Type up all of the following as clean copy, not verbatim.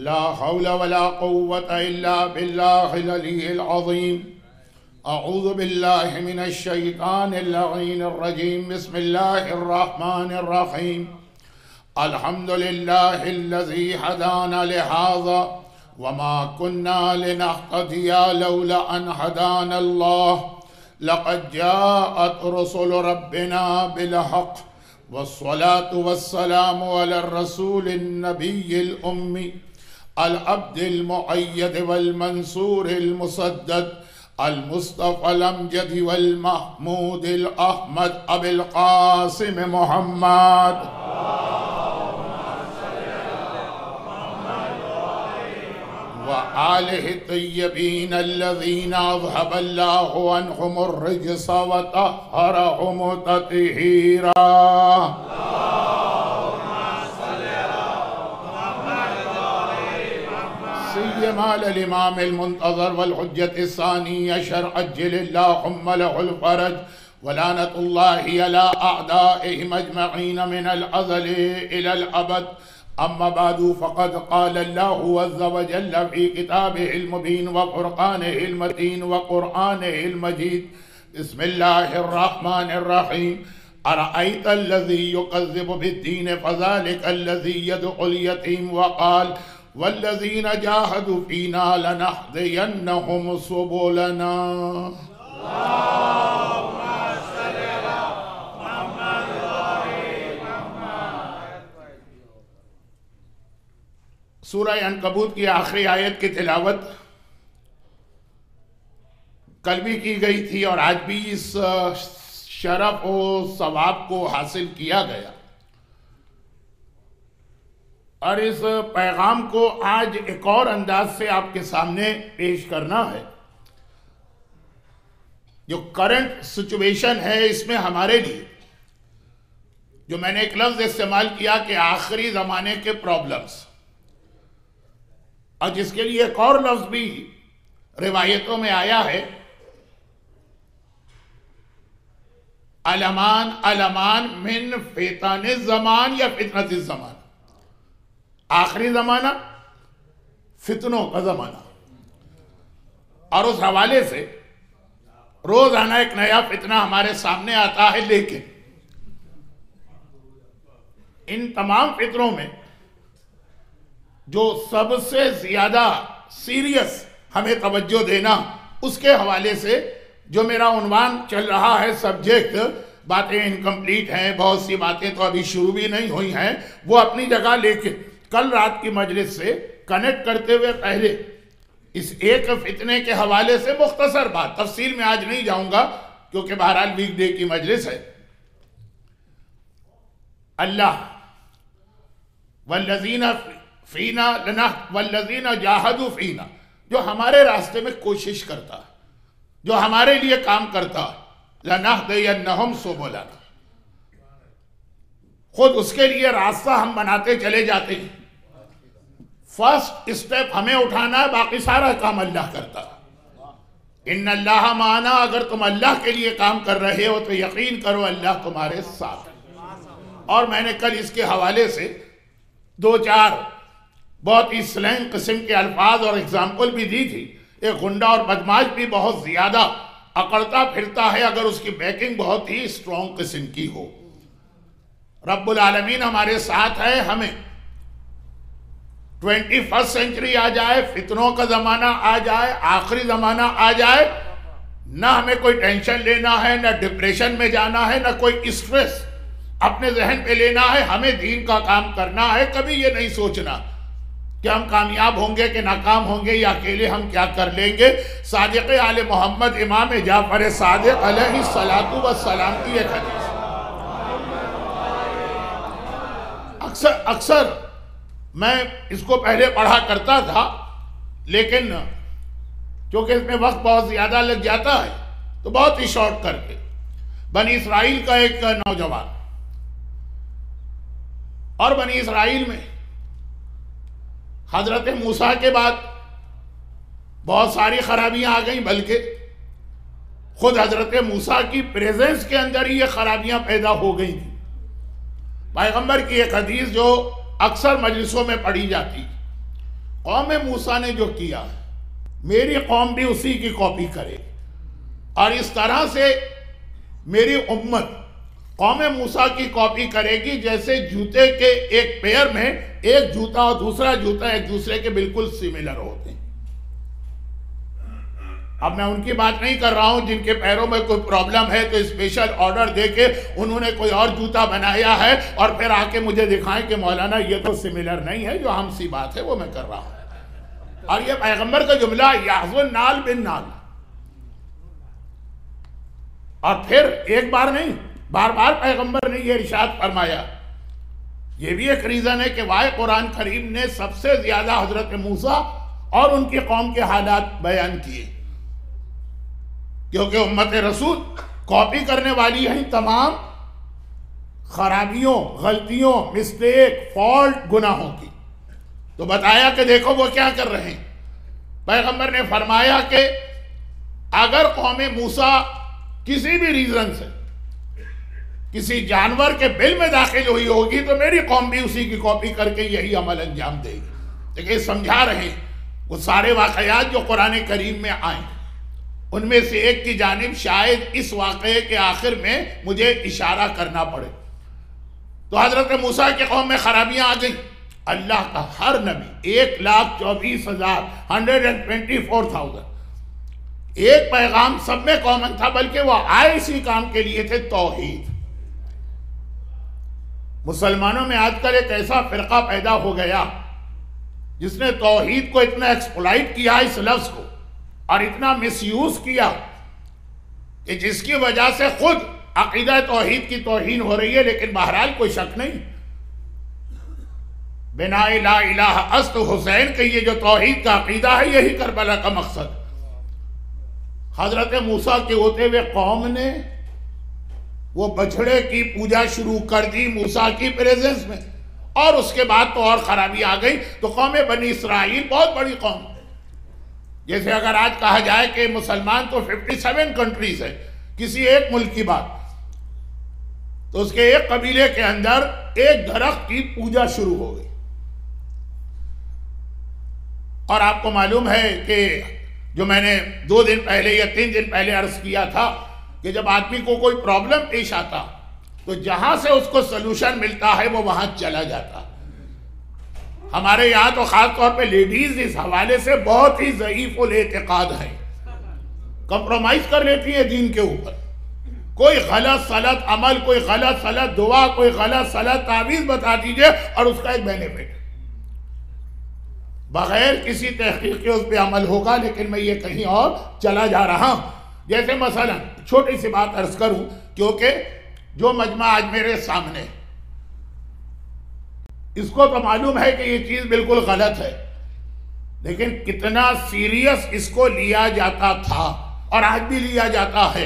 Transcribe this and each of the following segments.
لا حول ولا قوة إلا بالله العلي العظيم. أعوذ بالله من الشيطان اللعين الرجيم. بسم الله الرحمن الرحيم. الحمد لله الذي هدانا لهذا وما كنا لنهتدي لولا أن هدانا الله. لقد جاءت رسل ربنا بالحق والصلاة والسلام على الرسول النبي الأمي العبد المؤيد والمنصور المسدد المصطفى الأمجد والمحمود الأحمد أبي القاسم محمد وآله الطيبين الذين أذهب الله عنهم الرجس وطهرهم تطهيرا. سيما الإمام المنتظر والحجة الثانية شرع عجل اللهم له الفرج ولعنة الله على أعدائهم أجمعين من الأزل إلى الأبد. أما بعد فقد قال الله عز وجل في كتابه المبين وفرقانه المتين وقرآنه المجيد. بسم الله الرحمن الرحيم. أرأيت الذي يكذب بالدين فذلك الذي يدعو اليتيم وقال والذين جاهدوا فينا لنهدينهم سبلنا. سورہ عنکبوت کی آخری آیت کی تلاوت کل بھی کی گئی تھی اور آج بھی اس شرف و ثواب کو حاصل کیا گیا، اور اس پیغام کو آج ایک اور انداز سے آپ کے سامنے پیش کرنا ہے. جو کرنٹ سچویشن ہے اس میں ہمارے لیے جو میں نے ایک لفظ استعمال کیا کہ آخری زمانے کے پرابلمز، اور جس کے لیے ایک اور لفظ بھی روایتوں میں آیا ہے، علمان علمان من فتن الزمان یا فتنة الزمان. آخری زمانہ فتنوں کا زمانہ، اور اس حوالے سے روزانہ ایک نیا فتنہ ہمارے سامنے آتا ہے. لیکن ان تمام فتنوں میں جو سب سے زیادہ سیریس ہمیں توجہ دینا، اس کے حوالے سے جو میرا عنوان چل رہا ہے سبجیکٹ، باتیں انکمپلیٹ ہیں، بہت سی باتیں تو ابھی شروع بھی نہیں ہوئی ہیں، وہ اپنی جگہ لے کے کل رات کی مجلس سے کنیکٹ کرتے ہوئے پہلے اس ایک فتنے کے حوالے سے مختصر بات، تفصیل میں آج نہیں جاؤں گا کیونکہ بہرحال ویک ڈے کی مجلس ہے. اللہ والذین فینا والذین جاہدوا فینا، جو ہمارے راستے میں کوشش کرتا ہے، جو ہمارے لیے کام کرتا ہے، لنہدینہم سبلنا، خود اس کے لیے راستہ ہم بناتے چلے جاتے ہیں. فرسٹ اسٹیپ ہمیں اٹھانا ہے، باقی سارا کام اللہ کرتا ہے. ان اللہ معنا، اگر تم اللہ کے لیے کام کر رہے ہو تو یقین کرو اللہ تمہارے ساتھ ہے. اور میں نے کل اس کے حوالے سے دو چار بہت ہی سلینگ قسم کے الفاظ اور اگزامپل بھی دی تھی. ایک غنڈہ اور بدماش بھی بہت زیادہ اکڑتا پھرتا ہے اگر اس کی بیکنگ بہت ہی اسٹرانگ قسم کی ہو. رب العالمین ہمارے ساتھ ہے. ہمیں 21st سینچری آ جائے، فتنوں کا زمانہ آ جائے، آخری زمانہ آ جائے، نہ ہمیں کوئی ٹینشن لینا ہے، نہ ڈپریشن میں جانا ہے، نہ کوئی اسٹریس اپنے ذہن پہ لینا ہے. ہمیں دین کا کام کرنا ہے. کبھی یہ نہیں سوچنا کہ ہم کامیاب ہوں گے کہ ناکام ہوں گے یا اکیلے ہم کیا کر لیں گے. صادق آل محمد امام جعفر صادق علیہ السلام کی ایک حدیث، اکثر میں اس کو پہلے پڑھا کرتا تھا، لیکن کیونکہ اس میں وقت بہت زیادہ لگ جاتا ہے تو بہت ہی شارٹ کر کے. بنی اسرائیل کا ایک نوجوان، اور بنی اسرائیل میں حضرت موسیٰ کے بعد بہت ساری خرابیاں آ گئیں، بلکہ خود حضرت موسیٰ کی پریزنس کے اندر ہی یہ خرابیاں پیدا ہو گئی تھیں. پیغمبر کی ایک حدیث جو اکثر مجلسوں میں پڑھی جاتی، قوم موسیٰ نے جو کیا میری قوم بھی اسی کی کاپی کرے، اور اس طرح سے میری امت قوم موسیٰ کی کاپی کرے گی، جیسے جوتے کے ایک پیر میں ایک جوتا اور دوسرا جوتا ایک دوسرے کے بالکل سملر ہوتے ہیں۔ اب میں ان کی بات نہیں کر رہا ہوں جن کے پیروں میں کوئی پرابلم ہے تو اسپیشل آرڈر دے کے انہوں نے کوئی اور جوتا بنایا ہے اور پھر آ کے مجھے دکھائیں کہ مولانا یہ تو سملر نہیں ہے، جو ہم سی بات ہے وہ میں کر رہا ہوں۔ اور یہ پیغمبر کا جملہ یحذو النال بالنال، اور پھر ایک بار نہیں بار بار پیغمبر نے یہ ارشاد فرمایا۔ یہ بھی ایک ریزن ہے کہ وائے قرآن کریم نے سب سے زیادہ حضرت موسیٰ اور ان کی قوم کے حالات بیان کیے، کیونکہ امت رسول کاپی کرنے والی ہیں تمام خرابیوں، غلطیوں، مسٹیک، فالٹ، گناہوں کی۔ تو بتایا کہ دیکھو وہ کیا کر رہے ہیں۔ پیغمبر نے فرمایا کہ اگر قوم موسیٰ کسی بھی ریزن سے کسی جانور کے بل میں داخل ہوئی ہوگی تو میری قوم بھی اسی کی کاپی کر کے یہی عمل انجام دے گی۔ لیکن سمجھا رہے ہیں وہ سارے واقعات جو قرآن کریم میں آئیں، ان میں سے ایک کی جانب شاید اس واقعے کے آخر میں مجھے اشارہ کرنا پڑے۔ تو حضرت موسیٰ کی قوم میں خرابیاں آ گئیں۔ اللہ کا ہر نبی 1,24,000 124,000 ایک پیغام سب میں کامن تھا، بلکہ وہ آئے اسی کام کے لیے تھے، توحید۔ مسلمانوں میں آج کل ایک ایسا فرقہ پیدا ہو گیا جس نے توحید کو اتنا ایکسپلائٹ کیا اس لفظ کو اور اتنا مس یوز کیا کہ جس کی وجہ سے خود عقیدہ توحید کی توہین ہو رہی ہے۔ لیکن بہرحال کوئی شک نہیں، بنا لا الہ است حسین کہ یہ جو توحید کا عقیدہ ہے یہی کربلا کا مقصد۔ حضرت موسیٰ کے ہوتے ہوئے قوم نے وہ بچھڑے کی پوجا شروع کر دی موسیٰ کی پریزنس میں، اور اس کے بعد تو اور خرابی آ گئی۔ تو قوم بنی اسرائیل بہت بڑی قوم، جیسے اگر آج کہا جائے کہ مسلمان تو 57 کنٹریز ہے، کسی ایک ملک کی بات، تو اس کے ایک قبیلے کے اندر ایک درخت کی پوجا شروع ہو گئی۔ اور آپ کو معلوم ہے کہ جو میں نے 2 دن پہلے یا 3 دن پہلے عرض کیا تھا کہ جب آدمی کو کوئی پرابلم پیش آتا تو جہاں سے اس کو سلوشن ملتا ہے وہ وہاں چلا جاتا۔ ہمارے یہاں تو خاص طور پہ لیڈیز اس حوالے سے بہت ہی ضعیف الاعتقاد ہیں، کمپرومائز کر لیتی ہیں دین کے اوپر۔ کوئی غلط سلط عمل، کوئی غلط سلط دعا، کوئی غلط سلط تعویذ بتا دیجئے اور اس کا ایک بینیفٹ بغیر کسی تحقیق کے اس پہ عمل ہوگا۔ لیکن میں یہ کہیں اور چلا جا رہا ہوں۔ جیسے مثلا چھوٹی سی بات عرض کروں، کیونکہ جو مجمع آج میرے سامنے، اس کو تو معلوم ہے کہ یہ چیز بالکل غلط ہے، لیکن کتنا سیریس اس کو لیا جاتا تھا اور آج بھی لیا جاتا ہے۔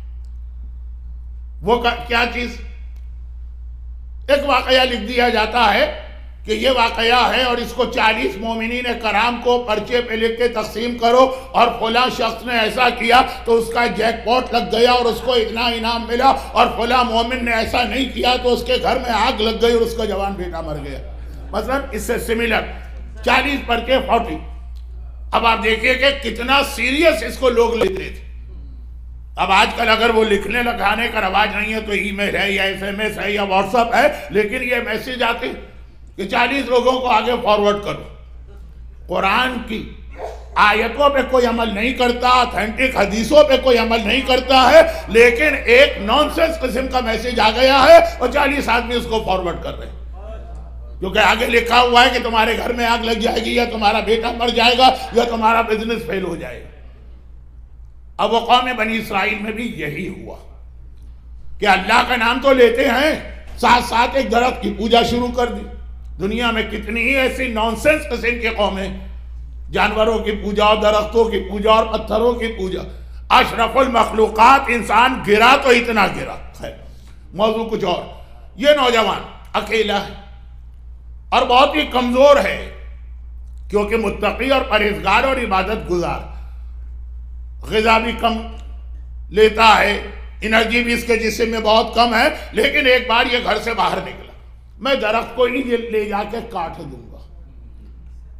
وہ کیا چیز؟ ایک واقعہ لکھ دیا جاتا ہے کہ یہ واقعہ ہے اور اس کو 40 مومنین کرام کو پرچے پہ لکھ کے تقسیم کرو، اور فلاں شخص نے ایسا کیا تو اس کا جیک پاٹ لگ گیا اور اس کو اتنا انعام ملا، اور فلاں مومن نے ایسا نہیں کیا تو اس کے گھر میں آگ لگ گئی اور اس کا جوان بیٹا مر گیا۔ مثلا اس سے سملر 40 پرچے 40۔ اب آپ دیکھیے کہ کتنا سیریس اس کو لوگ لیتے تھے۔ اب آج کل اگر وہ لکھنے لکھانے کا رواج نہیں ہے تو ای میل ہے یا SMS ہے یا واٹس ایپ ہے، لیکن یہ میسیج آتے کہ 40 لوگوں کو آگے فارورڈ کرو۔ قرآن کی آیتوں پہ کوئی عمل نہیں کرتا، اتھینٹک حدیثوں پہ کوئی عمل نہیں کرتا ہے، لیکن ایک نانسنس قسم کا میسیج آ گیا ہے اور 40 آدمی اس کو فارورڈ کر رہے ہیں، کیونکہ آگے لکھا ہوا ہے کہ تمہارے گھر میں آگ لگ جائے گی، یا تمہارا بیٹا مر جائے گا، یا تمہارا بزنس فیل ہو جائے گا۔ اب وہ قوم بنی اسرائیل میں بھی یہی ہوا کہ اللہ کا نام تو لیتے ہیں، ساتھ ساتھ ایک درخت کی پوجا شروع کر دی۔ دنیا میں کتنی ہی ایسی نانسنس قسم کی قومیں، جانوروں کی پوجا، درختوں کی پوجا اور پتھروں کی پوجا۔ اشرف المخلوقات انسان گرا تو اتنا گرا۔ خیر، موضوع کچھ اور۔ یہ نوجوان اکیلا ہے اور بہت ہی کمزور ہے، کیونکہ متقی اور پرہیزگار اور عبادت گزار، غذا بھی کم لیتا ہے، انرجی بھی اس کے جسم میں بہت کم ہے۔ لیکن ایک بار یہ گھر سے باہر نکلا، میں درخت کو ہی لے جا کے کاٹ دوں گا،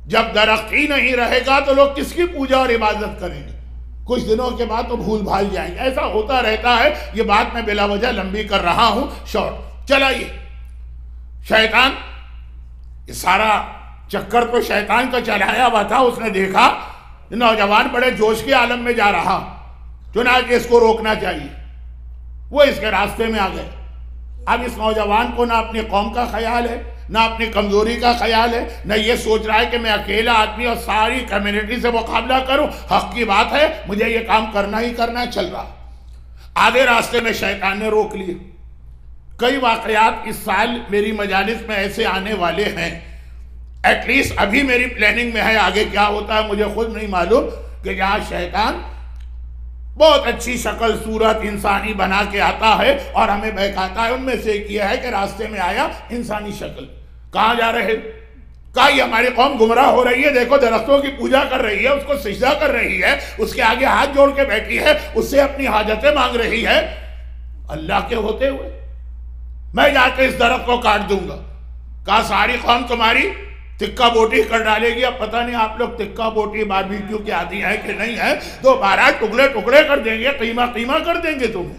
جب درخت ہی نہیں رہے گا تو لوگ کس کی پوجا اور عبادت کریں گے؟ کچھ دنوں کے بعد تو بھول بھال جائیں گے. ایسا ہوتا رہتا ہے. یہ بات میں بلا وجہ لمبی کر رہا ہوں. شارٹ چلائیے. شیطان یہ سارا چکر تو شیطان کا چلایا ہوا تھا. اس نے دیکھا نوجوان بڑے جوش کے عالم میں جا رہا، چنانچہ اس کو روکنا چاہیے. وہ اس کے راستے میں آ گئے. اب اس نوجوان کو نہ اپنی قوم کا خیال ہے، نہ اپنی کمزوری کا خیال ہے، نہ یہ سوچ رہا ہے کہ میں اکیلا آدمی اور ساری کمیونٹی سے مقابلہ کروں. حق کی بات ہے، مجھے یہ کام کرنا ہی کرنا. چل رہا آدھے راستے میں شیطان نے روک لیے. کئی واقعات اس سال میری مجالس میں ایسے آنے والے ہیں. ایٹ لیسٹ ابھی میری پلاننگ میں ہے. آگے کیا ہوتا ہے مجھے خود نہیں معلوم، کہ جہاں شیطان بہت اچھی شکل صورت انسانی بنا کے آتا ہے اور ہمیں بہکاتا ہے. ان میں سے ایک یہ ہے کہ راستے میں آیا انسانی شکل. کہاں جا رہے؟ کہا یہ ہماری قوم گمراہ ہو رہی ہے. دیکھو درختوں کی پوجا کر رہی ہے، اس کو سجدہ کر رہی ہے، اس کے آگے ہاتھ جوڑ کے بیٹھی ہے، اس سے اپنی حاجتیں مانگ رہی ہے اللہ کے ہوتے ہوئے. میں جا کے اس درخت کو کاٹ دوں گا. کہا ساری قوم تمہاری تکہ بوٹی کر ڈالے گی. اب پتہ نہیں آپ لوگ تکہ بوٹی باربیکیو کے عادی ہیں کہ نہیں ہے، تو 12 ٹکڑے ٹکڑے کر دیں گے، قیمہ قیمہ کر دیں گے تمہیں.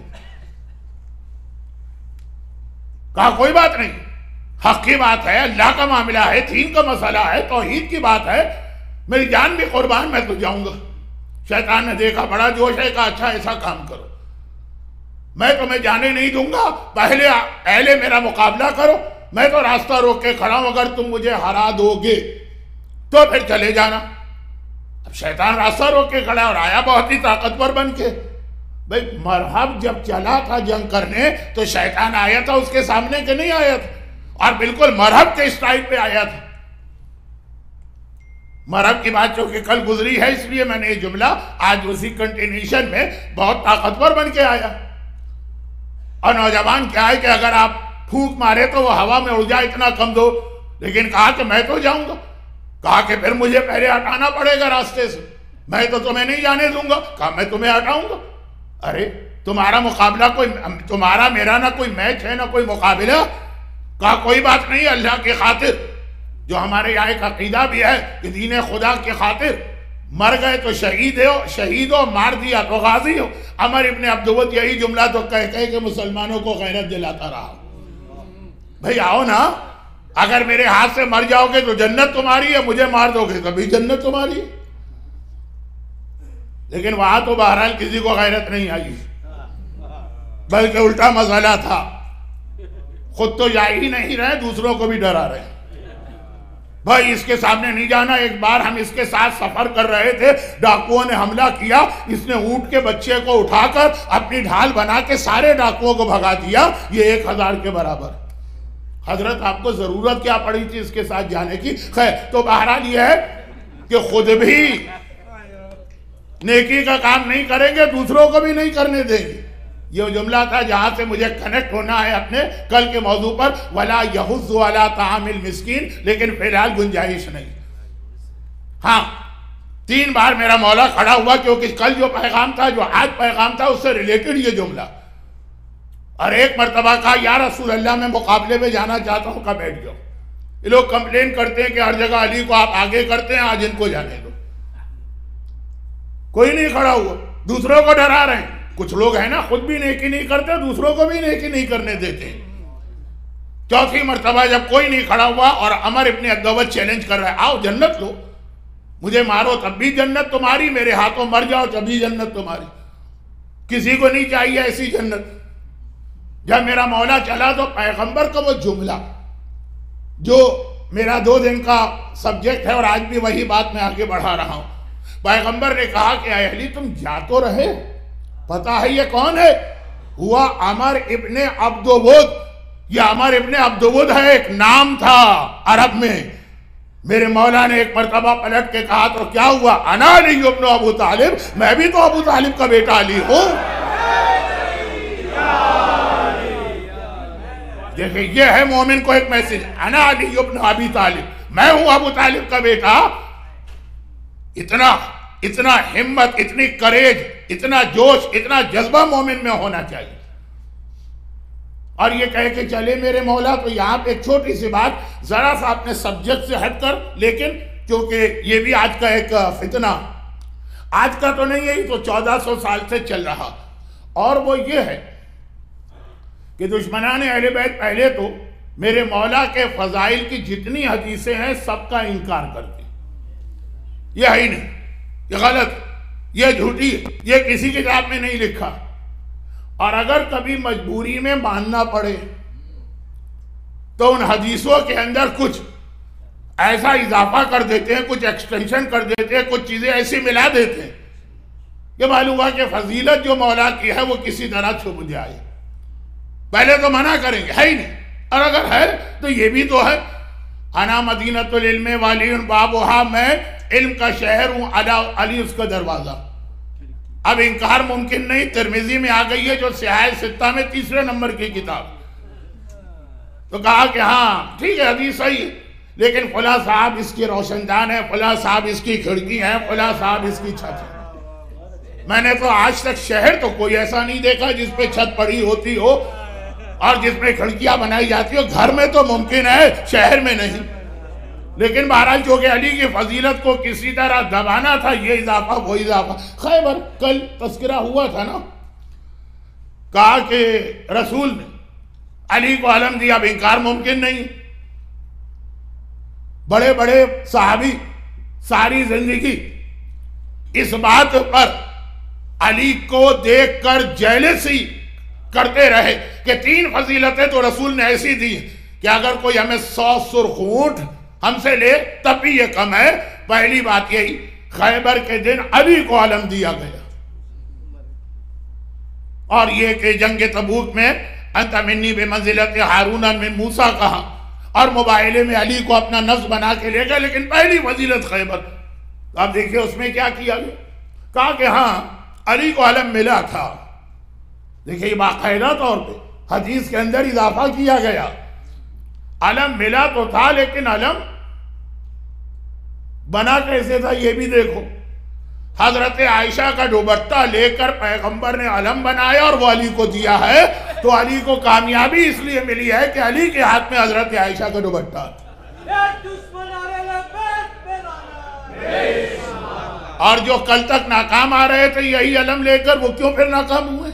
کہا کوئی بات نہیں، حق کی بات ہے، اللہ کا معاملہ ہے، دین کا مسئلہ ہے، توحید کی بات ہے، میری جان بھی قربان، میں تو جاؤں گا. شیطان نے دیکھا بڑا جوش ہے. کہا اچھا ایسا کام کرو، میں تمہیں جانے نہیں دوں گا، پہلے میرا مقابلہ کرو. میں تو راستہ روک کے کھڑا ہوں، اگر تم مجھے ہرا دو گے تو پھر چلے جانا. اب شیطان راستہ روک کے کھڑا اور آیا بہت ہی طاقتور بن کے. بھئی مرحب جب چلا تھا جنگ کرنے تو شیطان آیا تھا اس کے سامنے کہ نہیں آیا تھا؟ اور بالکل مرحب کے اسٹائل پہ آیا تھا. مرحب کی بات چونکہ کل گزری ہے اس لیے میں نے یہ جملہ آج اسی کنٹینیوشن میں بہت طاقتور بن کے آیا. اور نوجوان کیا ہے کہ اگر آپ پھونک مارے تو وہ ہوا میں اڑ جائے، اتنا کم دو. لیکن کہا کہ میں تو جاؤں گا. کہا کہ پھر مجھے پہلے ہٹانا پڑے گا راستے سے، میں تو تمہیں نہیں جانے دوں گا. کہا میں تمہیں ہٹاؤں گا. ارے تمہارا مقابلہ تمہارا میرا نہ کوئی میچ ہے نہ کوئی مقابلہ. کہا کوئی بات نہیں، اللہ کی خاطر، جو ہمارے یہاں ایک عقیدہ بھی ہے کہ دین خدا کی خاطر مر گئے تو شہید ہو، مار دیا تو غازی ہو. عمر ابن عبدود یہی جملہ تو کہہ کہ مسلمانوں کو غیرت دلاتا رہا. بھئی آؤ نا، اگر میرے ہاتھ سے مر جاؤ گے تو جنت تمہاری ہے، مجھے مار دو گے تبھی جنت تمہاری ہے. لیکن وہاں تو بہرحال کسی کو غیرت نہیں آئی، بلکہ الٹا مسئلہ تھا. خود تو جا ہی نہیں رہے، دوسروں کو بھی ڈرا رہے. بھائی اس کے سامنے نہیں جانا. ایک بار ہم اس کے ساتھ سفر کر رہے تھے، ڈاکوؤں نے حملہ کیا. اس نے اونٹ کے بچے کو اٹھا کر اپنی ڈھال بنا کے سارے ڈاکوؤں کو بھگا دیا. یہ 1000 کے برابر. حضرت آپ کو ضرورت کیا پڑی تھی اس کے ساتھ جانے کی؟ خیر تو بہرحال یہ ہے کہ خود بھی نیکی کا کام نہیں کریں گے، دوسروں کو بھی نہیں کرنے دیں گے. یہ جملہ تھا جہاں سے مجھے کنیکٹ ہونا ہے اپنے کل کے موضوع پر، وَلَا يَحُضُّ عَلَىٰ طَعَامِ الْمِسْكِينِ. لیکن فی الحال گنجائش نہیں. ہاں 3 بار میرا مولا کھڑا ہوا، کیونکہ کل جو پیغام تھا، جو آج پیغام تھا، اس سے ریلیٹڈ یہ جملہ. اور ایک مرتبہ کہا یا رسول اللہ میں مقابلے میں جانا چاہتا ہوں. کہا بیٹھ جاؤ. یہ لوگ کمپلین کرتے ہیں کہ ہر جگہ علی کو آپ آگے کرتے ہیں، آج ان کو جانے دو. کوئی نہیں کھڑا ہوا، دوسروں کو ڈرا رہے ہیں. کچھ لوگ ہیں نا خود بھی نیکی نہیں کرتے، دوسروں کو بھی نیکی نہیں کرنے دیتے. 4تھی مرتبہ جب کوئی نہیں کھڑا ہوا اور عمر ابن عبدود چیلنج کر رہا ہے، آؤ جنت لو، مجھے مارو تب بھی جنت تمہاری، میرے ہاتھوں مر جاؤ تب بھی جنت تمہاری. کسی کو نہیں چاہیے ایسی جنت. جب میرا مولا چلا تو پیغمبر کا وہ جملہ جو میرا 2 دن کا سبجیکٹ ہے اور آج بھی وہی بات میں آگے بڑھا رہا ہوں. پیغمبر نے کہا کہ اے علی تم جا تو رہے، پتا ہے یہ کون ہے؟ ہوا عمر ابن عبدود. یہ عمر ابن عبدود ہے، ایک نام تھا عرب میں. میرے مولا نے ایک مرتبہ پلٹ کے کہا تو کیا ہوا؟ انا علی ابن ابو طالب، میں بھی تو ابو طالب کا بیٹا علی ہوں. دیکھیں یہ ہے مومن کو ایک میسج، انا علی ابن ابی طالب، میں ہوں ابو طالب کا بیٹا. اتنا ہمت، اتنی کریج، اتنا جوش، اتنا جذبہ مومن میں ہونا چاہیے. اور یہ کہہ کے چلے میرے مولا. تو یہاں پہ ایک چھوٹی سی بات، ذرا سا اپنے سبجیکٹ سے ہٹ کر لیکن کیونکہ یہ بھی آج کا ایک فتنہ، آج کا تو نہیں ہے، یہ تو 1400 سال سے چل رہا، اور وہ یہ ہے کہ دشمنان اہل بیت پہلے تو میرے مولا کے فضائل کی جتنی حدیثیں ہیں سب کا انکار کرتے ہیں، یہ ہے ہی نہیں، یہ غلط، یہ جھوٹی ہے، یہ کسی کتاب میں نہیں لکھا، اور اگر کبھی مجبوری میں ماننا پڑے تو ان حدیثوں کے اندر کچھ ایسا اضافہ کر دیتے ہیں، کچھ ایکسٹینشن کر دیتے ہیں، کچھ چیزیں ایسی ملا دیتے ہیں کہ معلوم ہوا کہ فضیلت جو مولا کی ہے وہ کسی طرح چھپ جائے، پہلے تو منع کریں گے، ہے ہی نہیں، اور اگر ہے تو یہ بھی تو ہے، انا مدینۃ العلم وعلی بابھا، میں علم کا شہر ہوں، علی اس کا دروازہ۔ اب انکار ممکن نہیں، ترمذی میں آ گئی ہے جو سیاہ ستہ میں 3 نمبر کی کتاب، تو کہا کہ ہاں ٹھیک ہے حدیث صحیح ہے، لیکن فلاں صاحب اس کی روشن دان ہے، فلاں صاحب اس کی کھڑکی ہے، فلاں صاحب اس کی چھت ہے۔ میں نے تو آج تک شہر تو کوئی ایسا نہیں دیکھا جس پہ چھت پڑی ہوتی ہو اور جس میں کھڑکیاں بنائی جاتی ہو، گھر میں تو ممکن ہے، شہر میں نہیں۔ لیکن بہرحال جو کہ علی کی فضیلت کو کسی طرح دبانا تھا، یہ اضافہ وہ اضافہ۔ خیبر کل تذکرہ ہوا تھا نا، کہا کہ رسول نے علی کو علم دیا، اب انکار ممکن نہیں۔ بڑے بڑے صحابی ساری زندگی اس بات پر علی کو دیکھ کر جیلسی کرتے رہے کہ 3 فضیلتیں تو رسول نے ایسی دی کہ اگر کوئی ہمیں 100 سرخ اونٹ ہم سے لے تب بھی یہ کم ہے۔ پہلی بات یہی، خیبر کے دن علی کو علم دیا گیا، اور یہ کہ جنگ تبوک میں انت منی بمنزلت ہارون من موسیٰ کہا، اور مباہلے میں علی کو اپنا نفس بنا کے لے گئے، لیکن پہلی فضیلت خیبر۔ اب دیکھیں اس میں کیا کیا گیا، کہا کہ ہاں علی کو علم ملا تھا، دیکھیں یہ باقاعدہ طور پہ حدیث کے اندر اضافہ کیا گیا، علم ملا تو تھا لیکن علم بنا کیسے تھا یہ بھی دیکھو۔ حضرت عائشہ کا دوپٹہ لے کر پیغمبر نے علم بنایا اور وہ علی کو دیا ہے، تو علی کو کامیابی اس لیے ملی ہے کہ علی کے ہاتھ میں حضرت عائشہ کا دوپٹہ تھا۔ اور جو کل تک ناکام آ رہے تھے یہی علم لے کر، وہ کیوں پھر ناکام ہوئے؟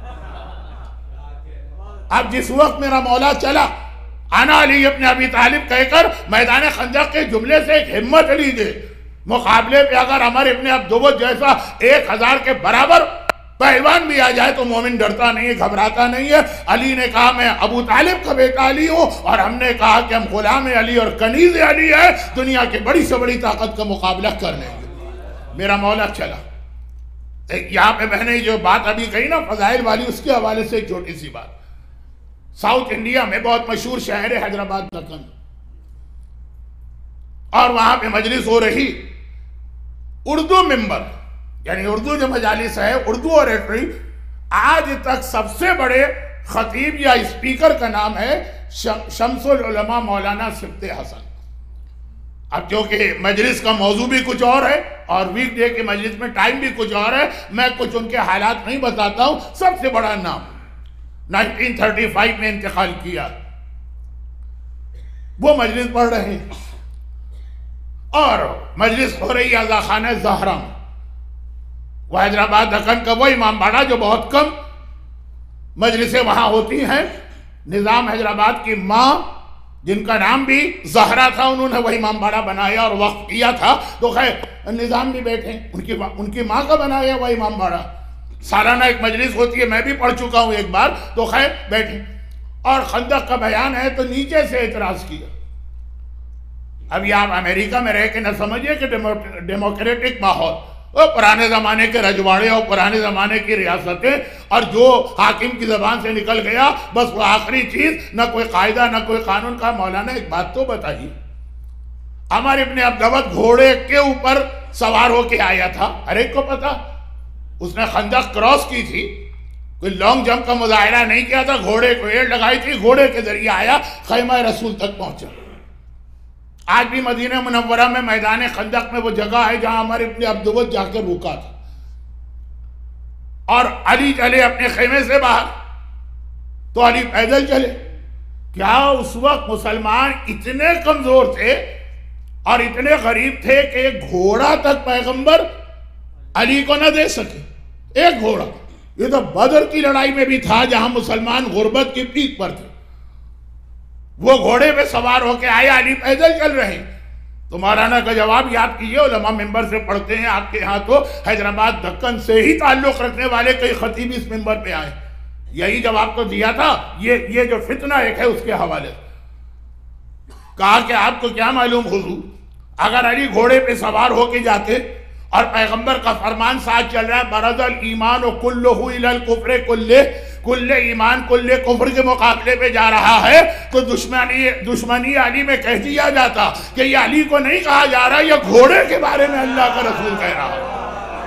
اب جس وقت میرا مولا چلا، انا علی ابن ابی طالب کہہ کر میدان خندق کے جملے سے ایک ہمت لی دے، مقابلے پہ اگر عمر ابن عبدود جیسا 1000 کے برابر پہلوان بھی آ جائے تو مومن ڈرتا نہیں ہے، گھبراتا نہیں ہے۔ علی نے کہا میں ابو طالب کا بیٹا علی ہوں، اور ہم نے کہا کہ ہم غلام علی اور کنیز علی ہے، دنیا کی بڑی سے بڑی طاقت کا مقابلہ کر لیں گے۔ میرا مولا چلا۔ یہاں پہ میں نے جو بات ابھی کہی نا فضائل والی، اس کے حوالے سے ایک چھوٹی سی بات۔ ساؤتھ انڈیا میں بہت مشہور شہر ہے حیدرآباد دکن، اور وہاں پہ مجلس ہو رہی، اردو ممبر یعنی اردو جو مجالس ہے، اردو اوریٹری، آج تک سب سے بڑے خطیب یا اسپیکر کا نام ہے شمس العلماء مولانا سبط حسن۔ اب جو کہ مجلس کا موضوع بھی کچھ اور ہے اور ویک ڈے کے مجلس میں ٹائم بھی کچھ اور ہے، میں کچھ ان کے حالات نہیں بتاتا ہوں۔ سب سے بڑا نام 1935 میں انتقال کیا، وہ مجلس پڑھ رہے ہیں اور مجلس ہو رہی آزا خانہ زہرا میں، وہ حیدرآباد دکن کا وہ امام باڑہ جو بہت کم مجلسیں وہاں ہوتی ہیں۔ نظام حیدرآباد کی ماں جن کا نام بھی زہرا تھا، انہوں نے وہ امام باڑہ بنایا اور وقف کیا تھا، تو خیر نظام بھی بیٹھے، ان کی ماں کا بنایا وہ امام باڑہ۔ سالانہ ایک مجلس ہوتی ہے، میں بھی پڑھ چکا ہوں ایک بار، تو خیر بیٹھے اور خندق کا بیان ہے تو نیچے سے اعتراض کیا۔ ابھی آپ امریکہ میں رہ کے نہ سمجھئے کہ ڈیموکریٹک ماحول، وہ پرانے زمانے کے رجواڑے اور پرانے زمانے کی ریاستیں، اور جو حاکم کی زبان سے نکل گیا بس وہ آخری چیز، نہ کوئی قاعدہ نہ کوئی قانون کا۔ مولانا ایک بات تو بتائیے، عمر ابن عبدود گھوڑے کے اوپر سوار ہو کے آیا تھا، ہر ایک کو پتا، اس نے خندق کراس کی تھی، کوئی لانگ جمپ کا مظاہرہ نہیں کیا تھا، گھوڑے کو ایڑ لگائی تھی، گھوڑے کے ذریعے آیا، خیمہ رسول تک پہنچا۔ آج بھی مدینہ منورہ میں میدان خندق میں وہ جگہ ہے جہاں عمر ابن عبدود جا کے رکا تھا، اور علی چلے اپنے خیمے سے باہر تو علی پیدل چلے۔ کیا اس وقت مسلمان اتنے کمزور تھے اور اتنے غریب تھے کہ ایک گھوڑا تک پیغمبر علی کو نہ دے سکے. ایک گھوڑا. یہ تو بدر کی لڑائی میں بھی تھا جہاں مسلمان غربت کی پیک پر تھے. وہ گھوڑے پہ سوار ہو کے آئے, علی پیدل چل رہے ہیں. تو مولانا کا جواب یاد کیجئے, علماء ممبر سے پڑھتے ہیں, آپ کے ہاں تو حیدرآباد دکن سے ہی تعلق رکھنے والے کئی خطیب اس ممبر پہ آئے. یہی جواب تو دیا تھا. یہ جو فتنہ ایک ہے اس کے حوالے سے کہا کہ آپ کو کیا معلوم حضور, اگر علی گھوڑے پہ سوار ہو کے جاتے اور پیغمبر کا فرمان ساتھ چل رہا ہے برز الایمان کلہ الی الکفر کلہ, کل ایمان کل کفر کے مقابلے پہ جا رہا ہے, تو دشمنی علی میں کہہ دیا جاتا کہ یہ علی کو نہیں کہا جا رہا, یہ گھوڑے کے بارے میں اللہ کا رسول کہہ رہا ہے.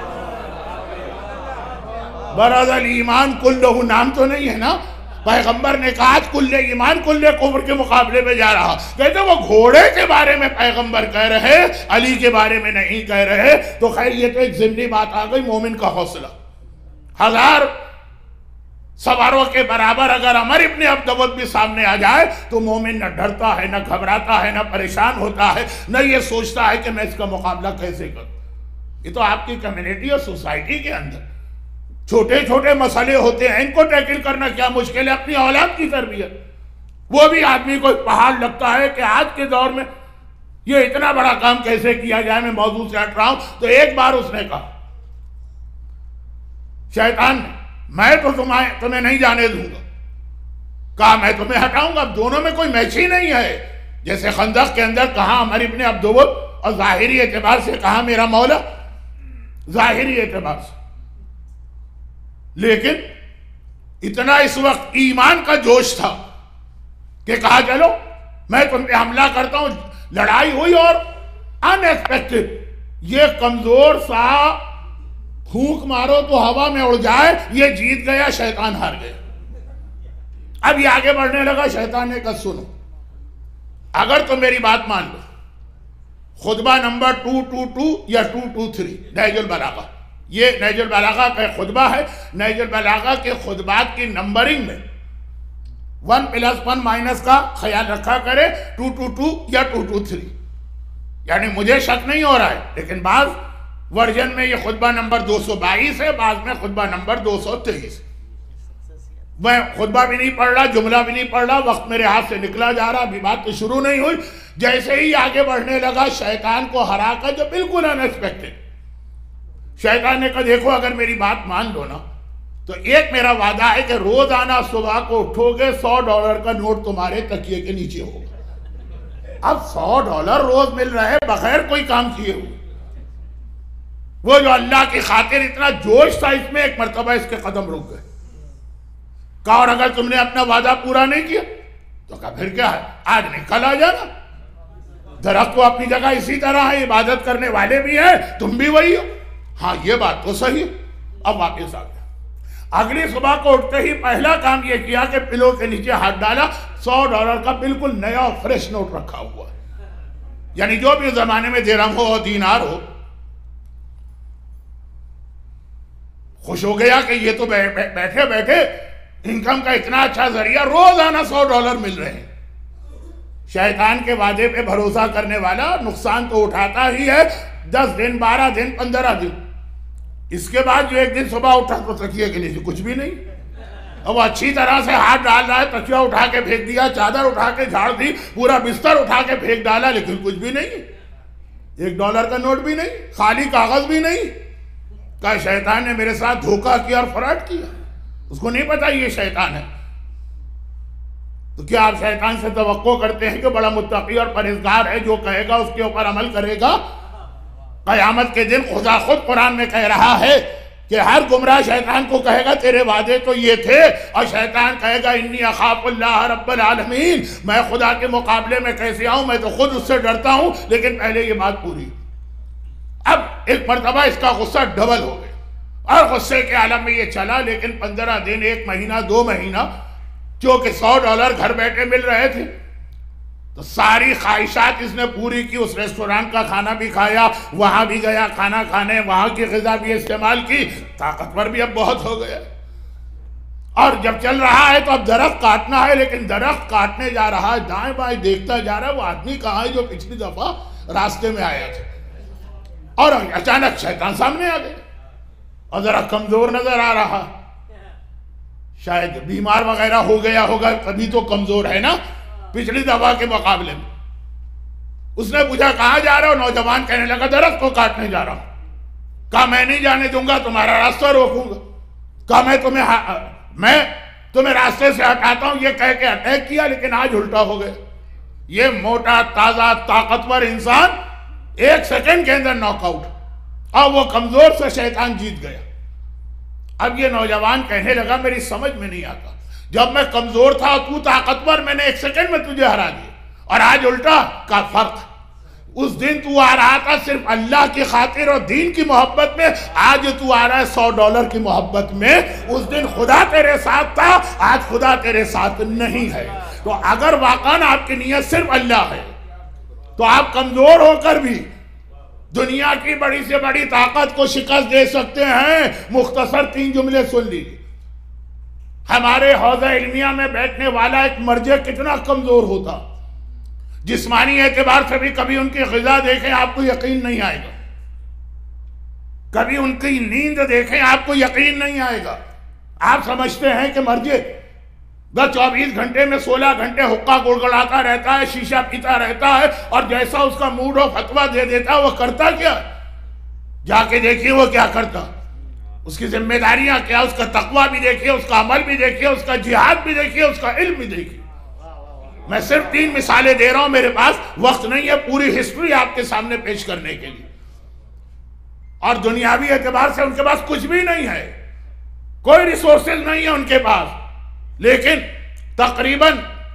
برز الایمان کلہ نام تو نہیں ہے نا, پیغمبر نے کہا کل ایمان کل کفر کے مقابلے میں جا رہا. کہتے وہ گھوڑے کے بارے میں پیغمبر کہہ رہے, علی کے بارے میں نہیں کہہ رہے. تو خیر یہ تو ایک ضمنی بات آ گئی. مومن کا حوصلہ 1000 سواروں کے برابر اگر عمر ابن عبدود بھی سامنے آ جائے تو مومن نہ ڈرتا ہے, نہ گھبراتا ہے, نہ پریشان ہوتا ہے, نہ یہ سوچتا ہے کہ میں اس کا مقابلہ کیسے کروں. یہ تو آپ کی کمیونٹی اور سوسائٹی کے اندر چھوٹے چھوٹے مسئلے ہوتے ہیں, ان کو ٹیکل کرنا کیا مشکل ہے. اپنی اولاد کی تربیت, وہ بھی آدمی کو پہاڑ لگتا ہے کہ آج کے دور میں یہ اتنا بڑا کام کیسے کیا جائے. میں موضوع سے ہٹ رہا ہوں. تو ایک بار اس نے کہا, شیطان نے, میں تو تمہیں نہیں جانے دوں گا. کہا میں تمہیں ہٹاؤں گا. اب دونوں میں کوئی میچ ہی نہیں ہے. جیسے خندق کے اندر کہا عمر ابن عبدود, اور ظاہری اعتبار سے کہا میرا مولا, ظاہری اعتبار سے. لیکن اتنا اس وقت ایمان کا جوش تھا کہ کہا چلو میں تم پہ حملہ کرتا ہوں. لڑائی ہوئی اور ان ایکسپیکٹڈ یہ کمزور سا پھونک مارو تو ہوا میں اڑ جائے, یہ جیت گیا, شیطان ہار گیا. اب یہ آگے بڑھنے لگا. شیطان نے کہا سنو, اگر تم میری بات مان لو, خطبہ نمبر 222 یا 223 نہج البلاغہ, یہ نہج البلاغہ کا خطبہ ہے. نہج البلاغہ کے خطبات کی نمبرنگ میں 1+1- کا خیال رکھا کرے, 222 یا 223. یعنی مجھے شک نہیں ہو رہا ہے, لیکن بعض ورژن میں یہ خطبہ نمبر 222 ہے, بعض میں خطبہ نمبر 223. میں خطبہ بھی نہیں پڑھ رہا, جملہ بھی نہیں پڑھ رہا, وقت میرے ہاتھ سے نکلا جا رہا, ابھی بات تو شروع نہیں ہوئی. جیسے ہی آگے بڑھنے لگا, شیطان کو ہرا کر, جو بالکل ان ایکسپیکٹڈ, شیطان نے کہا دیکھو اگر میری بات مان لو نا تو ایک میرا وعدہ ہے کہ روزانہ صبح کو اٹھو گے $100 کا نوٹ تمہارے تکیے کے نیچے ہوگا. اب $100 روز مل رہے بغیر کوئی کام کیے ہوئے. وہ جو اللہ کی خاطر اتنا جوش تھا اس میں, ایک مرتبہ اس کے قدم رک گئے. کہا اور اگر تم نے اپنا وعدہ پورا نہیں کیا تو کہا پھر کیا ہے, آج نکل آ جانا. درخت کو اپنی جگہ اسی طرح ہے, عبادت کرنے والے بھی ہیں, تم بھی وہی ہو. ہاں یہ بات تو صحیح. اب واپس آ گیا. اگلی صبح کو اٹھتے ہی پہلا کام یہ کیا کہ پلو کے نیچے ہاتھ ڈالا, $100 کا بالکل نیا اور فریش نوٹ رکھا ہوا ہے. یعنی جو بھی زمانے میں درہم ہو اور دینار ہو. خوش ہو گیا کہ یہ تو بیٹھے بیٹھے انکم کا اتنا اچھا ذریعہ, روزانہ $100 مل رہے ہیں. شیطان کے وعدے پہ بھروسہ کرنے والا نقصان تو اٹھاتا ہی ہے, 10 دن 12 دن 15 دن. اس کے بعد جو ایک دن صبح اٹھا تو تکیے کے نیچے کچھ بھی نہیں. اب وہ اچھی طرح سے ہاتھ ڈال رہا ہے, تکیہ اٹھا کے پھینک دیا, چادر اٹھا کے جھاڑ دی, پورا بستر اٹھا کے پھینک ڈالا, لیکن کچھ بھی نہیں. $1 کا نوٹ بھی نہیں, خالی کاغذ بھی نہیں. کہا شیطان نے میرے ساتھ دھوکہ کیا اور فراڈ کیا. اس کو نہیں پتا یہ شیطان ہے. تو کیا آپ شیطان سے توقع کرتے ہیں کہ بڑا متقی اور پرہیزگار ہے, جو کہے گا اس کے اوپر عمل کرے گا؟ قیامت کے دن خدا خود قرآن میں کہہ رہا ہے کہ ہر گمراہ شیطان کو کہے گا تیرے وعدے تو یہ تھے, اور شیطان کہے گا انی اخاف اللہ رب العالمین, میں خدا کے مقابلے میں کیسے آؤں, میں تو خود اس سے ڈرتا ہوں. لیکن پہلے یہ بات پوری. اب ایک مرتبہ اس کا غصہ ڈبل ہو گیا اور غصے کے عالم میں یہ چلا. لیکن 15 دن, 1 مہینہ, 2 مہینہ, چونکہ $100 گھر بیٹھے مل رہے تھے تو ساری خواہشات اس نے پوری کی. اس ریسٹورانٹ کا کھانا بھی کھایا, وہاں بھی گیا کھانا کھانے, وہاں کی غذا بھی استعمال کی. طاقتور بھی اب بہت ہو گیا. اور جب چل رہا ہے تو اب درخت کاٹنا ہے, لیکن درخت کاٹنے جا رہا ہے, دائیں بائیں دیکھتا جا رہا ہے, وہ آدمی کہاں ہے جو پچھلی دفعہ راستے میں آیا تھا اور اچانک شیطان سامنے آ گیا اور ذرا کمزور نظر آ رہا، شاید بیمار وغیرہ ہو گیا ہوگا تبھی تو کمزور ہے نا پچھلی دفعہ کے مقابلے میں۔ اس نے پوچھا کہاں جا رہا ہو؟ نوجوان کہنے لگا درخت کو کاٹنے جا رہا ہوں۔ کہا میں نہیں جانے دوں گا، تمہارا راستہ روکوں گا۔ کہا میں تمہیں راستے سے ہٹاتا ہوں، یہ کہہ کے اٹیک کیا، لیکن آج الٹا ہو گیا۔ یہ موٹا تازہ طاقتور انسان 1 سیکنڈ کے اندر ناک آؤٹ، اور وہ کمزور سے شیطان جیت گیا۔ اب یہ نوجوان کہنے لگا میری سمجھ میں نہیں آتا، جب میں کمزور تھا تو طاقتور، میں نے 1 سیکنڈ میں تجھے ہرا دیا، اور آج الٹا کا فرق۔ اس دن تو آ رہا تھا صرف اللہ کی خاطر اور دین کی محبت میں، آج تو آ رہا ہے $100 کی محبت میں۔ اس دن خدا تیرے ساتھ تھا، آج خدا تیرے ساتھ نہیں ہے۔ تو اگر واقعاً آپ کی نیت صرف اللہ ہے تو آپ کمزور ہو کر بھی دنیا کی بڑی سے بڑی طاقت کو شکست دے سکتے ہیں۔ مختصر 3 جملے سن لیجیے۔ ہمارے حوضہ علمیہ میں بیٹھنے والا ایک مرجع کتنا کمزور ہوتا، جسمانی اعتبار سے بھی کبھی ان کی غذا دیکھیں آپ کو یقین نہیں آئے گا، کبھی ان کی نیند دیکھیں آپ کو یقین نہیں آئے گا۔ آپ سمجھتے ہیں کہ مرجع 24 گھنٹے میں 16 گھنٹے حقہ گڑگڑاتا رہتا ہے، شیشہ پیتا رہتا ہے، اور جیسا اس کا موڈ ہو فتویٰ دے دیتا ہے۔ وہ کرتا کیا؟ جا کے دیکھیے وہ کیا کرتا، اس کی ذمہ داریاں کیا، اس کا تقویٰ بھی دیکھیے، اس کا عمل بھی دیکھیے، اس کا جہاد بھی دیکھیے، اس کا علم بھی دیکھیے۔ میں صرف 3 مثالیں دے رہا ہوں، میرے پاس وقت نہیں ہے پوری ہسٹری آپ کے سامنے پیش کرنے کے لیے۔ اور دنیاوی اعتبار سے ان کے پاس کچھ بھی نہیں ہے، کوئی ریسورسز نہیں ہے ان کے پاس، لیکن تقریباً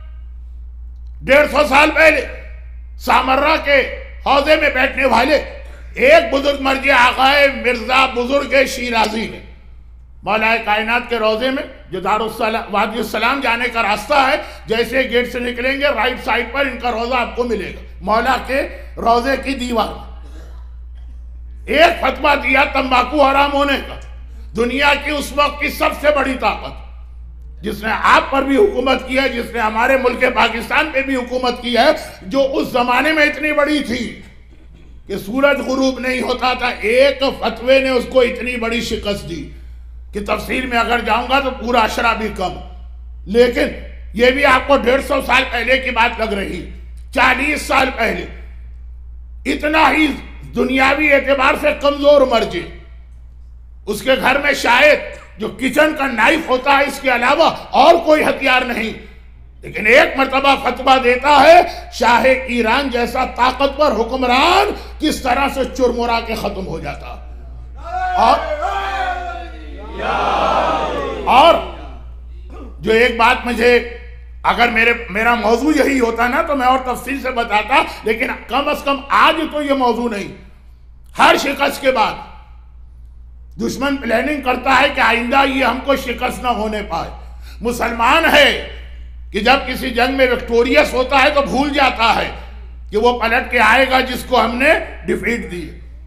150 سال پہلے سامرہ کے حوضے میں بیٹھنے والے ایک بزرگ مرجع آقائے مرزا بزرگ شیرازی نے مولا کائنات کے روضے میں، جو وادی السلام جانے کا راستہ ہے، جیسے گیٹ سے نکلیں گے رائٹ سائڈ پر ان کا روضہ آپ کو ملے گا، مولا کے روضے کی دیوار میں ایک فتویٰ دیا تمباکو حرام ہونے کا۔ دنیا کی اس وقت کی سب سے بڑی طاقت جس نے آپ پر بھی حکومت کی ہے، جس نے ہمارے ملک پاکستان پہ بھی حکومت کی ہے، جو اس زمانے میں اتنی بڑی تھی کہ سورج غروب نہیں ہوتا تھا، ایک فتوے نے اس کو اتنی بڑی شکست دی کہ تفصیل میں اگر جاؤں گا تو پورا اشرا بھی کم۔ لیکن یہ بھی آپ کو 150 سال پہلے کی بات لگ رہی، 40 سال پہلے اتنا ہی دنیاوی اعتبار سے کمزور مرجع، اس کے گھر میں شاید جو کچن کا نائف ہوتا ہے اس کے علاوہ اور کوئی ہتھیار نہیں، لیکن ایک مرتبہ فتویٰ دیتا ہے شاہ ایران جیسا طاقتور حکمران کس طرح سے چرمرا کے ختم ہو جاتا۔ اور جو ایک بات مجھے، اگر میرا موضوع یہی ہوتا نا تو میں اور تفصیل سے بتاتا، لیکن کم از کم آج تو یہ موضوع نہیں۔ ہر شکست کے بعد دشمن پلاننگ کرتا ہے کہ آئندہ یہ ہم کو شکست نہ ہونے پائے۔ مسلمان ہے کہ جب کسی جنگ میں وکٹوریس ہوتا ہے تو بھول جاتا ہے کہ وہ پلٹ کے آئے گا جس کو ہم نے ڈیفیٹ دی۔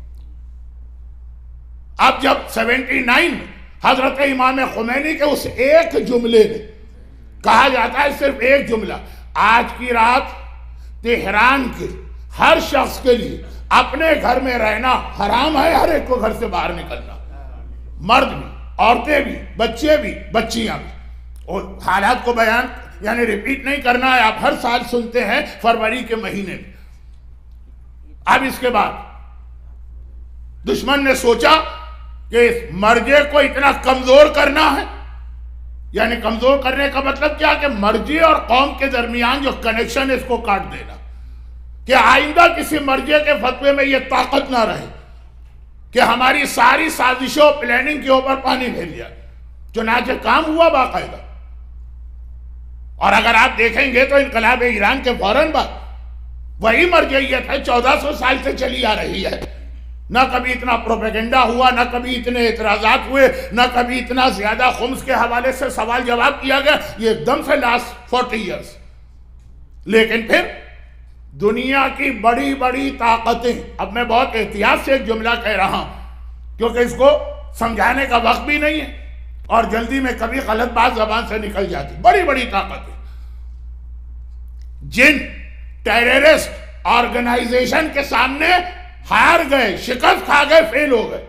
اب جب 79 حضرت امام خمینی کے اس ایک جملے نے کہا جاتا ہے، صرف ایک جملہ، آج کی رات تہران کے ہر شخص کے لیے اپنے گھر میں رہنا حرام ہے، ہر ایک کو گھر سے باہر نکلنا، مرد بھی، عورتیں بھی، بچے بھی، بچیاں بھی۔ اور حالات کو بیان یعنی ریپیٹ نہیں کرنا ہے، آپ ہر سال سنتے ہیں فروری کے مہینے میں۔ اب اس کے بعد دشمن نے سوچا کہ اس مرجع کو اتنا کمزور کرنا ہے، یعنی کمزور کرنے کا مطلب کیا کہ مرجع اور قوم کے درمیان جو کنیکشن ہے اس کو کاٹ دینا، کہ آئندہ کسی مرجع کے فتوے میں یہ طاقت نہ رہے کہ ہماری ساری سازشوں پلاننگ کے اوپر پانی پھیر دیا۔ چنانچہ کام ہوا باقاعدہ۔ اور اگر آپ دیکھیں گے تو انقلاب ایران کے فوراً بعد وہی مرجعیت ہے، 1400 سال سے چلی آ رہی ہے۔ نہ کبھی اتنا پروپیگنڈا ہوا، نہ کبھی اتنے اعتراضات ہوئے، نہ کبھی اتنا زیادہ خمس کے حوالے سے سوال جواب کیا گیا، یہ ایک دم سے لاسٹ 40 ایئرز۔ لیکن پھر دنیا کی بڑی بڑی طاقتیں، اب میں بہت احتیاط سے ایک جملہ کہہ رہا ہوں کیونکہ اس کو سمجھانے کا وقت بھی نہیں ہے اور جلدی میں کبھی غلط بات زبان سے نکل جاتی، بڑی بڑی طاقتیں جن ٹیررسٹ آرگنائزیشن کے سامنے ہار گئے، شکست کھا گئے، فیل ہو گئے،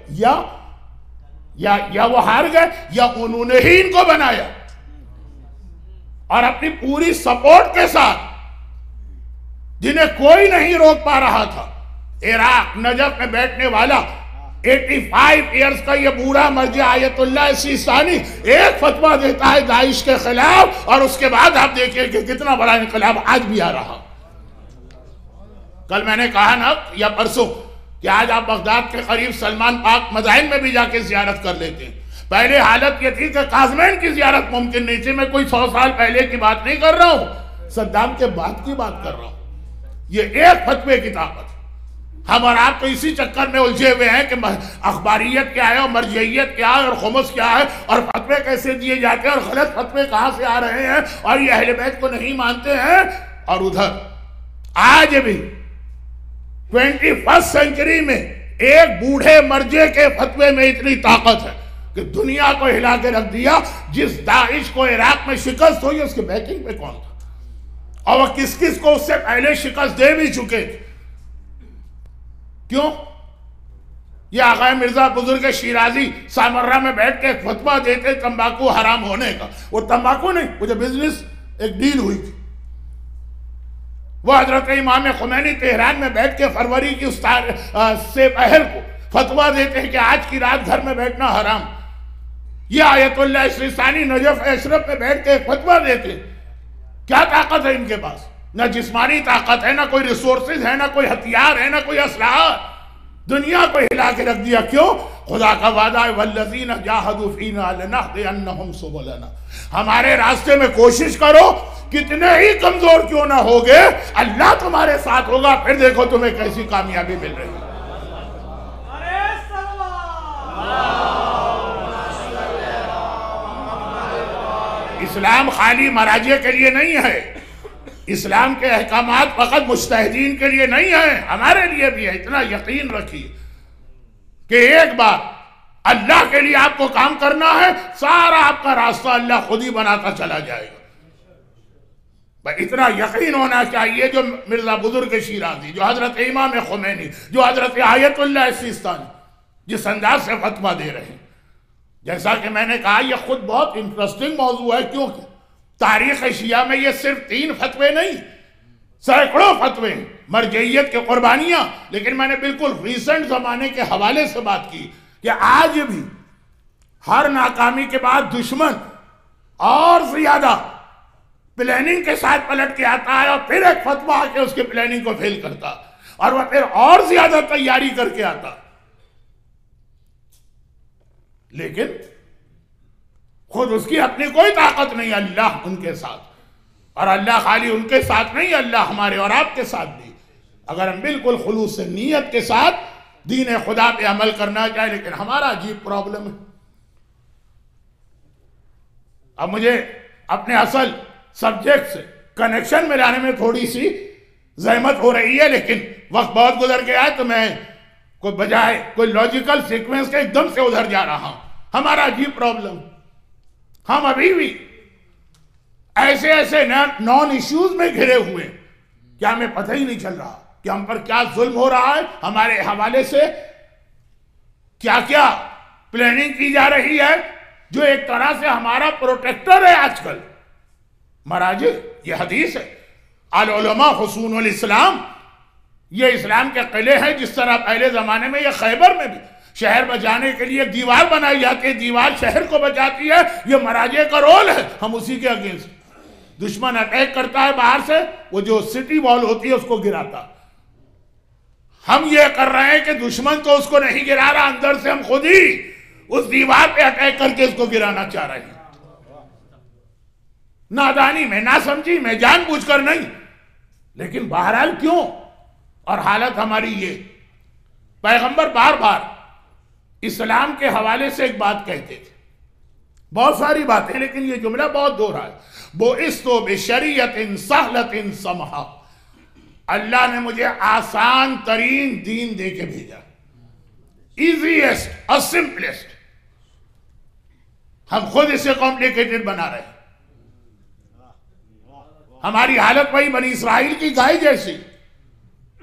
یا وہ ہار گئے یا انہوں نے ہی ان کو بنایا اور اپنی پوری سپورٹ کے ساتھ، جنہیں کوئی نہیں روک پا رہا تھا۔ عراق نجف میں بیٹھنے والا 85 ایئرز کا یہ بوڑھا مرجع آیت اللہ سیستانی ایک فتویٰ دیتا ہے داعش کے خلاف، اور اس کے بعد آپ دیکھیں کہ کتنا بڑا انقلاب آج بھی آ رہا۔ کل میں نے کہا نا یا پرسوں کہ آج آپ بغداد کے قریب سلمان پاک مدائن میں بھی جا کے زیارت کر لیتے ہیں۔ پہلے حالت یہ تھی کہ قازمین کی زیارت ممکن نہیں تھی۔ میں کوئی 100 سال پہلے کی بات نہیں کر رہا ہوں، صدام کے بعد کی بات کر رہا ہوں۔ یہ ایک فتوے کی طاقت۔ ہم اور آپ تو اسی چکر میں الجھے ہوئے ہیں کہ اخباریت کیا ہے اور مرجعیت کیا ہے اور خمس کیا ہے اور فتوے کیسے دیے جاتے ہیں اور غلط فتوے کہاں سے آ رہے ہیں اور یہ اہل بیت کو نہیں مانتے ہیں۔ اور ادھر آج بھی 21 سینچری میں ایک بوڑھے مرجع کے فتوے میں اتنی طاقت ہے کہ دنیا کو ہلا کے رکھ دیا۔ جس داعش کو عراق میں شکست ہوئی اس کے بیکنگ پہ کون تھا اور وہ کس کس کو اس سے پہلے شکست دے بھی چکے تھے؟ کیوں؟ یہ آقا مرزا بزرگ شیرازی سامرہ میں بیٹھ کے فتویٰ دیتے تمباکو حرام ہونے کا۔ وہ تمباکو نہیں، وہ جو بزنس ایک ڈیل ہوئی تھی۔ وہ حضرت امام خمینی تہران میں بیٹھ کے فروری کی سے پہر کو فتویٰ دیتے ہیں کہ آج کی رات گھر میں بیٹھنا حرام۔ یہ آیت اللہ سیستانی نجف اشرف میں بیٹھ کے فتویٰ دیتے ہیں۔ کیا طاقت ہے ان کے پاس؟ نہ جسمانی طاقت ہے، نہ کوئی ریسورسز ہے، نہ کوئی ہتھیار ہے، نہ کوئی اسلحہ۔ دنیا کو ہلا کے رکھ دیا۔ کیوں؟ خدا کا وعدہ ہے والذین جاہدوا فینا لنہدینہم سبلنا۔ ہمارے راستے میں کوشش کرو، کتنے ہی کمزور کیوں نہ ہوگے، اللہ تمہارے ساتھ ہوگا، پھر دیکھو تمہیں کیسی کامیابی مل رہی ہے۔ اسلام خالی مراجع کے لیے نہیں ہے، اسلام کے احکامات فقط مجتہدین کے لیے نہیں ہیں، ہمارے لیے بھی ہے۔ اتنا یقین رکھیے کہ ایک بار اللہ کے لیے آپ کو کام کرنا ہے، سارا آپ کا راستہ اللہ خود ہی بناتا چلا جائے گا۔ اتنا یقین ہونا چاہیے جو مرزا بزرگ شیرازی، جو حضرت امام خمینی، جو حضرت آیت اللہ سیستانی جس انداز سے فتویٰ دے رہے ہیں۔ جیسا کہ میں نے کہا یہ خود بہت انٹرسٹنگ موضوع ہے، کیونکہ تاریخ شیعہ میں یہ صرف 3 فتوے نہیں، سینکڑوں فتوے ہیں، مرجعیت کے قربانیاں۔ لیکن میں نے بالکل ریسنٹ زمانے کے حوالے سے بات کی کہ آج بھی ہر ناکامی کے بعد دشمن اور زیادہ پلاننگ کے ساتھ پلٹ کے آتا ہے اور پھر ایک فتویٰ آ کے اس کے پلاننگ کو فیل کرتا اور وہ پھر اور زیادہ تیاری کر کے آتا۔ لیکن خود اس کی اپنی کوئی طاقت نہیں، اللہ ان کے ساتھ۔ اور اللہ خالی ان کے ساتھ نہیں، اللہ ہمارے اور آپ کے ساتھ بھی، اگر ہم بالکل خلوص نیت کے ساتھ دین خدا پہ عمل کرنا چاہے۔ لیکن ہمارا عجیب پرابلم ہے۔ اب مجھے اپنے اصل سبجیکٹ سے کنیکشن میں لانے میں تھوڑی سی زحمت ہو رہی ہے، لیکن وقت بہت گزر گیا ہے تو میں کوئی بجائے کوئی لاجیکل سیکوینس کے ایک دم سے ادھر جا رہا ہوں۔ ہمارا عجیب پرابلم، ہم ابھی بھی ایسے نان ایشوز میں گھرے ہوئے کہ ہمیں پتہ ہی نہیں چل رہا کہ ہم پر کیا ظلم ہو رہا ہے، ہمارے حوالے سے کیا کیا پلاننگ کی جا رہی ہے، جو ایک طرح سے ہمارا پروٹیکٹر ہے آج کل۔ مراجع، یہ حدیث ہے، العلماء حصون الاسلام، یہ اسلام کے قلعے ہیں۔ جس طرح پہلے زمانے میں یہ خیبر میں بھی شہر بچانے کے لیے دیوار بنائی جاتی ہے، دیوار شہر کو بچاتی ہے، یہ مراجع کا رول ہے۔ ہم اسی کے اگینسٹ، دشمن اٹیک کرتا ہے باہر سے، وہ جو سٹی وال ہوتی ہے اس کو گراتا۔ ہم یہ کر رہے ہیں کہ دشمن تو اس کو نہیں گرا رہا، اندر سے ہم خود ہی اس دیوار پہ اٹیک کر کے اس کو گرانا چاہ رہے ہیں، نادانی میں، ناسمجھی میں، جان بوجھ کر نہیں۔ لیکن بہرحال کیوں؟ اور حالت ہماری یہ، پیغمبر بار بار اسلام کے حوالے سے ایک بات کہتے تھے، بہت ساری باتیں، لیکن یہ جملہ بہت دوہرا ہے، بُعِثْتُ بِشَرِيَّةٍ سَهْلَةٍ سَمْحَةٍ، اللہ نے مجھے آسان ترین دین دے کے بھیجا، ایزیسٹ اور سمپلسٹ۔ ہم خود اسے کمپلیکیٹڈ بنا رہے ہیں۔ ہماری حالت وہی بنی اسرائیل کی گائے جیسی،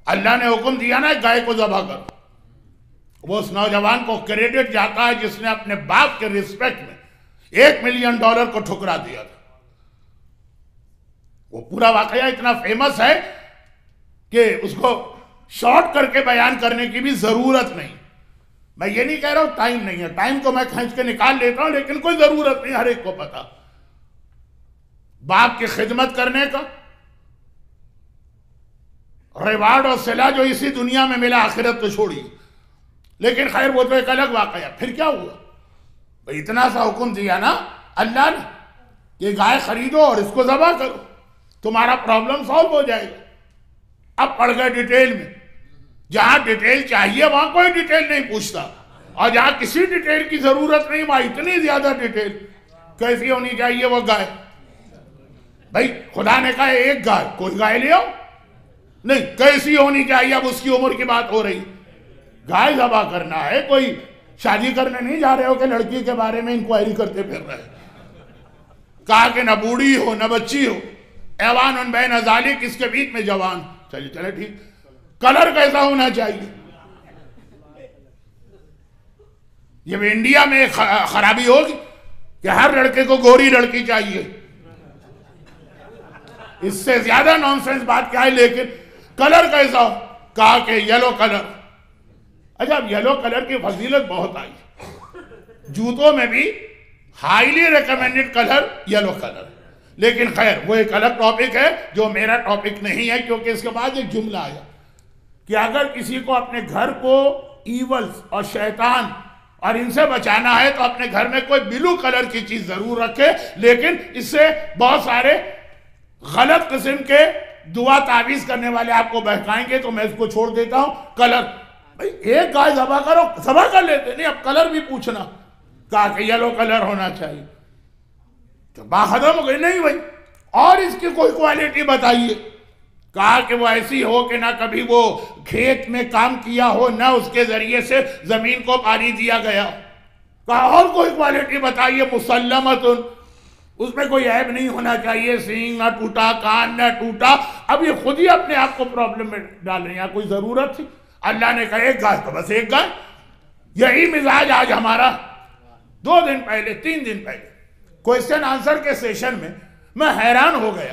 اللہ نے حکم دیا نا ایک گائے کو ذبح کرو، وہ اس نوجوان کو کریڈٹ جاتا ہے جس نے اپنے باپ کے رسپیکٹ میں $1 ملین کو ٹھکرا دیا تھا۔ وہ پورا واقعہ اتنا فیمس ہے کہ اس کو شارٹ کر کے بیان کرنے کی بھی ضرورت نہیں۔ میں یہ نہیں کہہ رہا ہوں ٹائم نہیں ہے، ٹائم کو میں کھینچ کے نکال لیتا ہوں، لیکن کوئی ضرورت نہیں، ہر ایک کو پتا باپ کی خدمت کرنے کا ریوارڈ اور صلہ جو اسی دنیا میں ملا، آخرت تو چھوڑی۔ لیکن خیر وہ تو ایک الگ واقعہ۔ پھر کیا ہوا؟ اتنا سا حکم دیا نا اللہ نے، یہ گائے خریدو اور اس کو ذبح کرو، تمہارا پرابلم سالو ہو جائے گا۔ اب پڑھ گئے ڈیٹیل میں، جہاں ڈیٹیل چاہیے وہاں کوئی ڈیٹیل نہیں پوچھتا، اور جہاں کسی ڈیٹیل کی ضرورت نہیں وہاں اتنی زیادہ ڈیٹیل۔ کیسی ہونی چاہیے وہ گائے؟ بھائی خدا نے کہا ایک گائے، کوئی گائے لے آؤ، نہیں کیسی ہونی چاہیے؟ اب اس کی عمر کی بات ہو رہی، گائے ذبح کرنا ہے، کوئی شادی کرنے نہیں جا رہے ہو کہ لڑکی کے بارے میں انکوائری کرتے پھر رہے۔ کہا کہ نہ بوڑھی ہو نہ بچی ہو، ایوان بین ذالک، اس کے بیچ میں جوان۔ چلے ٹھیک، کلر کیسا ہونا چاہیے؟ یہ بھی انڈیا میں خرابی ہوگی کہ ہر لڑکے کو گوری لڑکی چاہیے، اس سے زیادہ نانسنس بات کیا ہے؟ لیکن کلر کیسا ہو؟ کہا کہ یلو کلر۔ اچھا اب یلو کلر کی فضیلت بہت آئی، جوتوں میں بھی highly recommended colour yellow colour, لیکن خیر وہ ایک الگ ٹاپک ہے جو میرا ٹاپک نہیں ہے، کیونکہ اس کے بعد ایک جملہ آیا کہ اگر کسی کو اپنے گھر کو ایولز اور شیطان اور ان سے بچانا ہے تو اپنے گھر میں کوئی بلو کلر کی چیز ضرور رکھے، لیکن اس سے بہت سارے غلط قسم کے دعا تعویذ کرنے والے آپ کو بہکائیں گے، تو میں اس کو چھوڑ دیتا ہوں۔ کلر بھئی ایک گائے ذبح کرو، ذبح کر لیتے، نہیں اب کلر بھی پوچھنا۔ کہا کہ یلو کلر ہونا چاہیے، تو بات ختم ہو گئی۔ نہیں بھائی اور اس کی کوئی کوالٹی بتائیے۔ کہا کہ وہ ایسی ہو کہ نہ کبھی وہ کھیت میں کام کیا ہو، نہ اس کے ذریعے سے زمین کو پانی دیا گیا۔ کہا اور کوئی کوالٹی بتائیے۔ مسلمتن، اس میں کوئی عیب نہیں ہونا چاہیے، سینگ نہ ٹوٹا، کان نہ ٹوٹا۔ اب یہ خود ہی اپنے آپ کو پرابلم میں ڈال رہے ہیں، کوئی ضرورت تھی؟ اللہ نے کہا ایک گائے تو بس ایک گائے۔ یہی مزاج آج ہمارا۔ 2 دن پہلے 3 دن پہلے کوئسچن آنسر کے سیشن میں حیران ہو گیا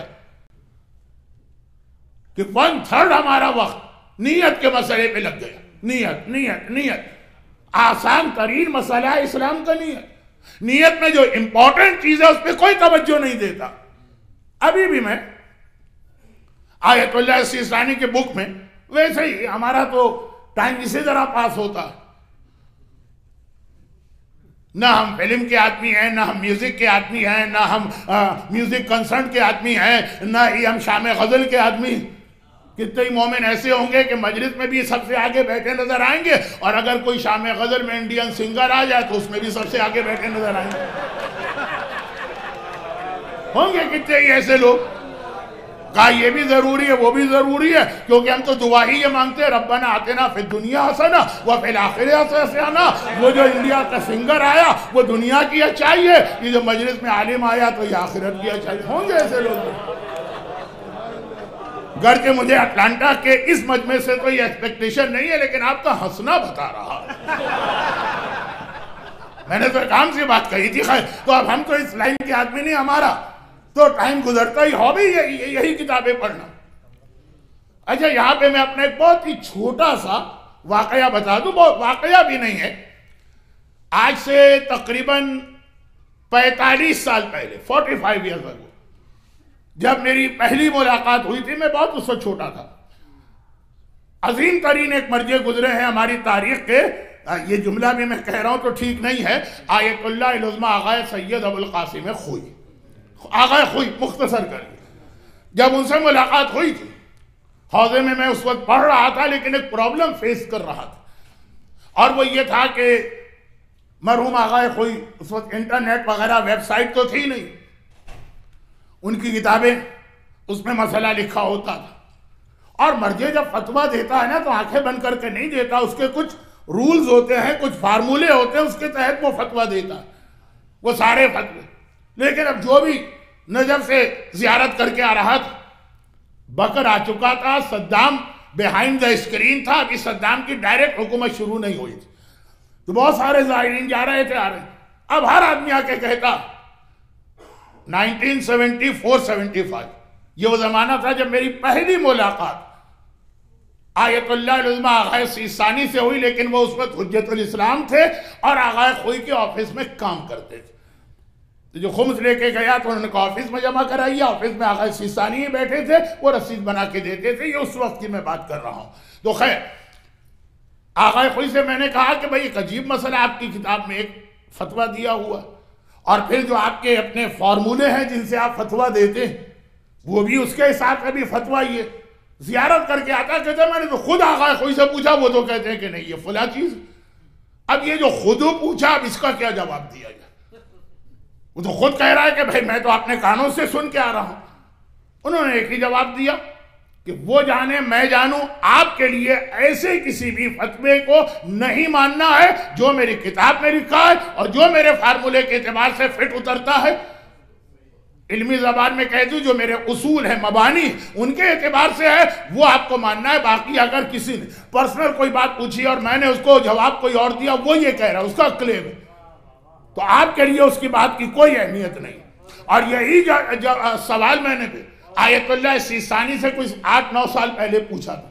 کہ 1/3 ہمارا وقت نیت کے مسئلے پہ لگ گیا۔ نیت نیت نیت، آسان ترین مسئلہ ہے اسلام کا نیت۔ نیت میں جو امپورٹنٹ چیز ہے اس پہ کوئی توجہ نہیں دیتا۔ ابھی بھی میں آیت اللہ سیستانی کے بک میں، ویسے ہی ہمارا تو ٹائم اسی طرح پاس ہوتا ہے، نہ ہم فلم کے آدمی ہیں، نہ ہم میوزک کے آدمی ہیں، نہ ہم میوزک کنسرٹ کے آدمی ہیں، نہ ہی ہم شام غزل کے آدمی۔ کتنے ہی مومن ایسے ہوں گے کہ مجلس میں بھی سب سے آگے بیٹھے نظر آئیں گے، اور اگر کوئی شام غزل میں انڈین سنگر آ جائے تو اس میں بھی سب سے آگے بیٹھے نظر آئیں گے۔ ہوں گے کتنے ہی ایسے لوگ۔ کہا یہ بھی ضروری ہے وہ بھی ضروری ہے، کیونکہ ہم تو دعا ہی یہ مانگتے ہیں، ربنا آتنا فی الدنیا حسنہ وفی الآخرۃ حسنہ۔ وہ جو انڈیا کا سنگر آیا وہ دنیا کی اچھائی ہے، یہ جو مجلس میں عالم آیا تو یہ آخرت کی اچھائی۔ ہوں گے ایسے لوگ۔ گرچہ مجھے اٹلانٹا کے اس مجمع سے تو یہ ایکسپیکٹیشن نہیں ہے، لیکن آپ کا ہنسنا بتا رہا ہے۔ میں نے تو ایک عام سی بات کہی تھی، خیر تو اب ہم تو اس لائن کے آدمی نہیں، ہمارا تو ٹائم گزرتا ہی ہابی یہی کتابیں پڑھنا۔ اچھا یہاں پہ میں اپنا ایک بہت ہی چھوٹا سا واقعہ بتا دوں، بہت واقعہ بھی نہیں ہے۔ آج سے تقریباً 45 سال پہلے، 45 ایئرز اگو، جب میری پہلی ملاقات ہوئی تھی، میں بہت اس وقت چھوٹا تھا۔ عظیم ترین ایک مرجع گزرے ہیں ہماری تاریخ کے، یہ جملہ بھی میں کہہ رہا ہوں تو ٹھیک نہیں ہے، آیت اللہ العظمی آغا سید ابو القاسم خوئی، آغا خوئی مختصر کر کے۔ جب ان سے ملاقات ہوئی تھی حوضے میں اس وقت پڑھ رہا تھا، لیکن ایک پرابلم فیس کر رہا تھا، اور وہ یہ تھا کہ مرحوم آغا خوئی اس وقت انٹرنیٹ وغیرہ ویب سائٹ تو تھی نہیں، ان کی کتابیں اس میں مسئلہ لکھا ہوتا تھا، اور مرجع جب فتویٰ دیتا ہے نا تو آنکھیں بند کر کے نہیں دیتا، اس کے کچھ رولز ہوتے ہیں، کچھ فارمولے ہوتے ہیں، اس کے تحت وہ فتویٰ دیتا ہے، وہ سارے فتوے۔ لیکن اب جو بھی نجف سے زیارت کر کے آ رہا تھا، بکر آ چکا تھا، صدام بیہائنڈ دا اسکرین تھا، ابھی صدام کی ڈائریکٹ حکومت شروع نہیں ہوئی تھی، تو بہت سارے ظاہرین جا رہے تھے آ رہے. اب ہر آدمی آ کے کہتا 1974-75 یہ وہ زمانہ تھا جب میری پہلی ملاقات آیت اللہ العظمہ آغا سیستانی سے ہوئی، لیکن وہ اس وقت حجت الاسلام تھے اور آغا خوئی کے آفس میں کام کرتے تھے. تو جو خمس لے کے گیا تو انہوں نے کہا آفس میں جمع کرائیے. آفس میں آغا سیستانی ہی بیٹھے تھے، وہ رسید بنا کے دیتے تھے. یہ اس وقت کی میں بات کر رہا ہوں. تو خیر آغا خوئی سے میں نے کہا کہ بھئی ایک عجیب مسئلہ آپ کی کتاب میں ایک فتویٰ دیا ہوا، اور پھر جو آپ کے اپنے فارمولے ہیں جن سے آپ فتویٰ دیتے ہیں وہ بھی اس کے حساب سے بھی فتویٰ یہ زیارت کر کے آتا. کہتے ہیں میں نے تو خود آغا خوئی سے پوچھا، وہ تو کہتے ہیں کہ نہیں یہ فلاں چیز. اب یہ جو خودو پوچھا، اب اس کا کیا جواب دیا جائے؟ وہ تو خود کہہ رہا ہے کہ بھائی میں تو اپنے کانوں سے سن کے آ رہا ہوں. انہوں نے ایک ہی جواب دیا کہ وہ جانے میں جانوں، آپ کے لیے ایسے کسی بھی فتوے کو نہیں ماننا ہے جو میری کتاب میں لکھا ہے اور جو میرے فارمولے کے اعتبار سے فٹ اترتا ہے. علمی زبان میں کہہ دوں جو میرے اصول ہیں، مبانی، ان کے اعتبار سے ہے وہ آپ کو ماننا ہے. باقی اگر کسی نے پرسنل کوئی بات پوچھی اور میں نے اس کو جواب کوئی اور دیا، وہ یہ کہہ رہا ہے، اس کا کلیم ہے، تو آپ کے لیے اس کی بات کی کوئی اہمیت نہیں. اور یہی سوال میں نے بھی آیت اللہ سیستانی سے کچھ 8-9 سال پہلے پوچھا تھا،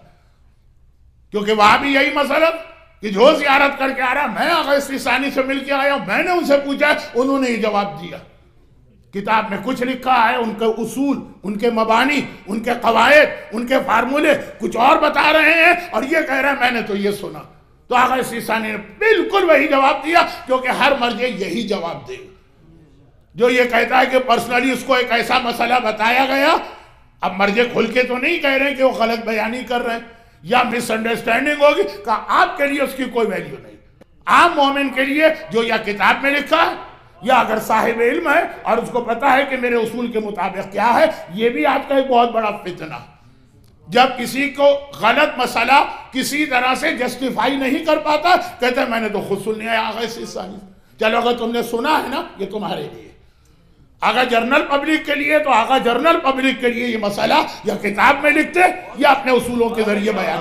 کیونکہ وہاں بھی یہی مسئلہ کہ جو زیارت کر کے آ رہا، میں آغا سیستانی سے مل کے آیا ہوں، میں نے ان سے پوچھا، انہوں نے یہ جواب دیا. کتاب میں کچھ لکھا ہے، ان کے اصول، ان کے مبانی، ان کے قواعد، ان کے فارمولے کچھ اور بتا رہے ہیں، اور یہ کہہ رہے ہیں میں نے تو یہ سنا. تو آغا سیستانی نے بالکل وہی جواب دیا، کیونکہ ہر مرجع یہی جواب دے گا. جو یہ کہتا ہے کہ پرسنلی اس کو ایک ایسا مسئلہ بتایا گیا، اب مرجع کھل کے تو نہیں کہہ رہے کہ وہ غلط بیانی کر رہے ہیں یا مس انڈرسٹینڈنگ ہوگی، کہ آپ کے لیے اس کی کوئی ویلیو نہیں. عام مومن کے لیے جو یا کتاب میں لکھا ہے یا اگر صاحب علم ہے اور اس کو پتا ہے کہ میرے اصول کے مطابق کیا ہے، یہ بھی آپ کا ایک بہت بڑا فتنہ. جب کسی کو غلط مسئلہ کسی طرح سے جسٹیفائی نہیں کر پاتا، کہتا ہے میں نے تو خود سنیا ہے آغا سیستانی. چلو اگر تم نے سنا ہے نا، یہ تمہارے لیے. اگر جرنل پبلک کے لیے تو آغا جرنل پبلک کے لیے یہ مسئلہ یا کتاب میں لکھتے یا اپنے اصولوں کے ذریعے بیان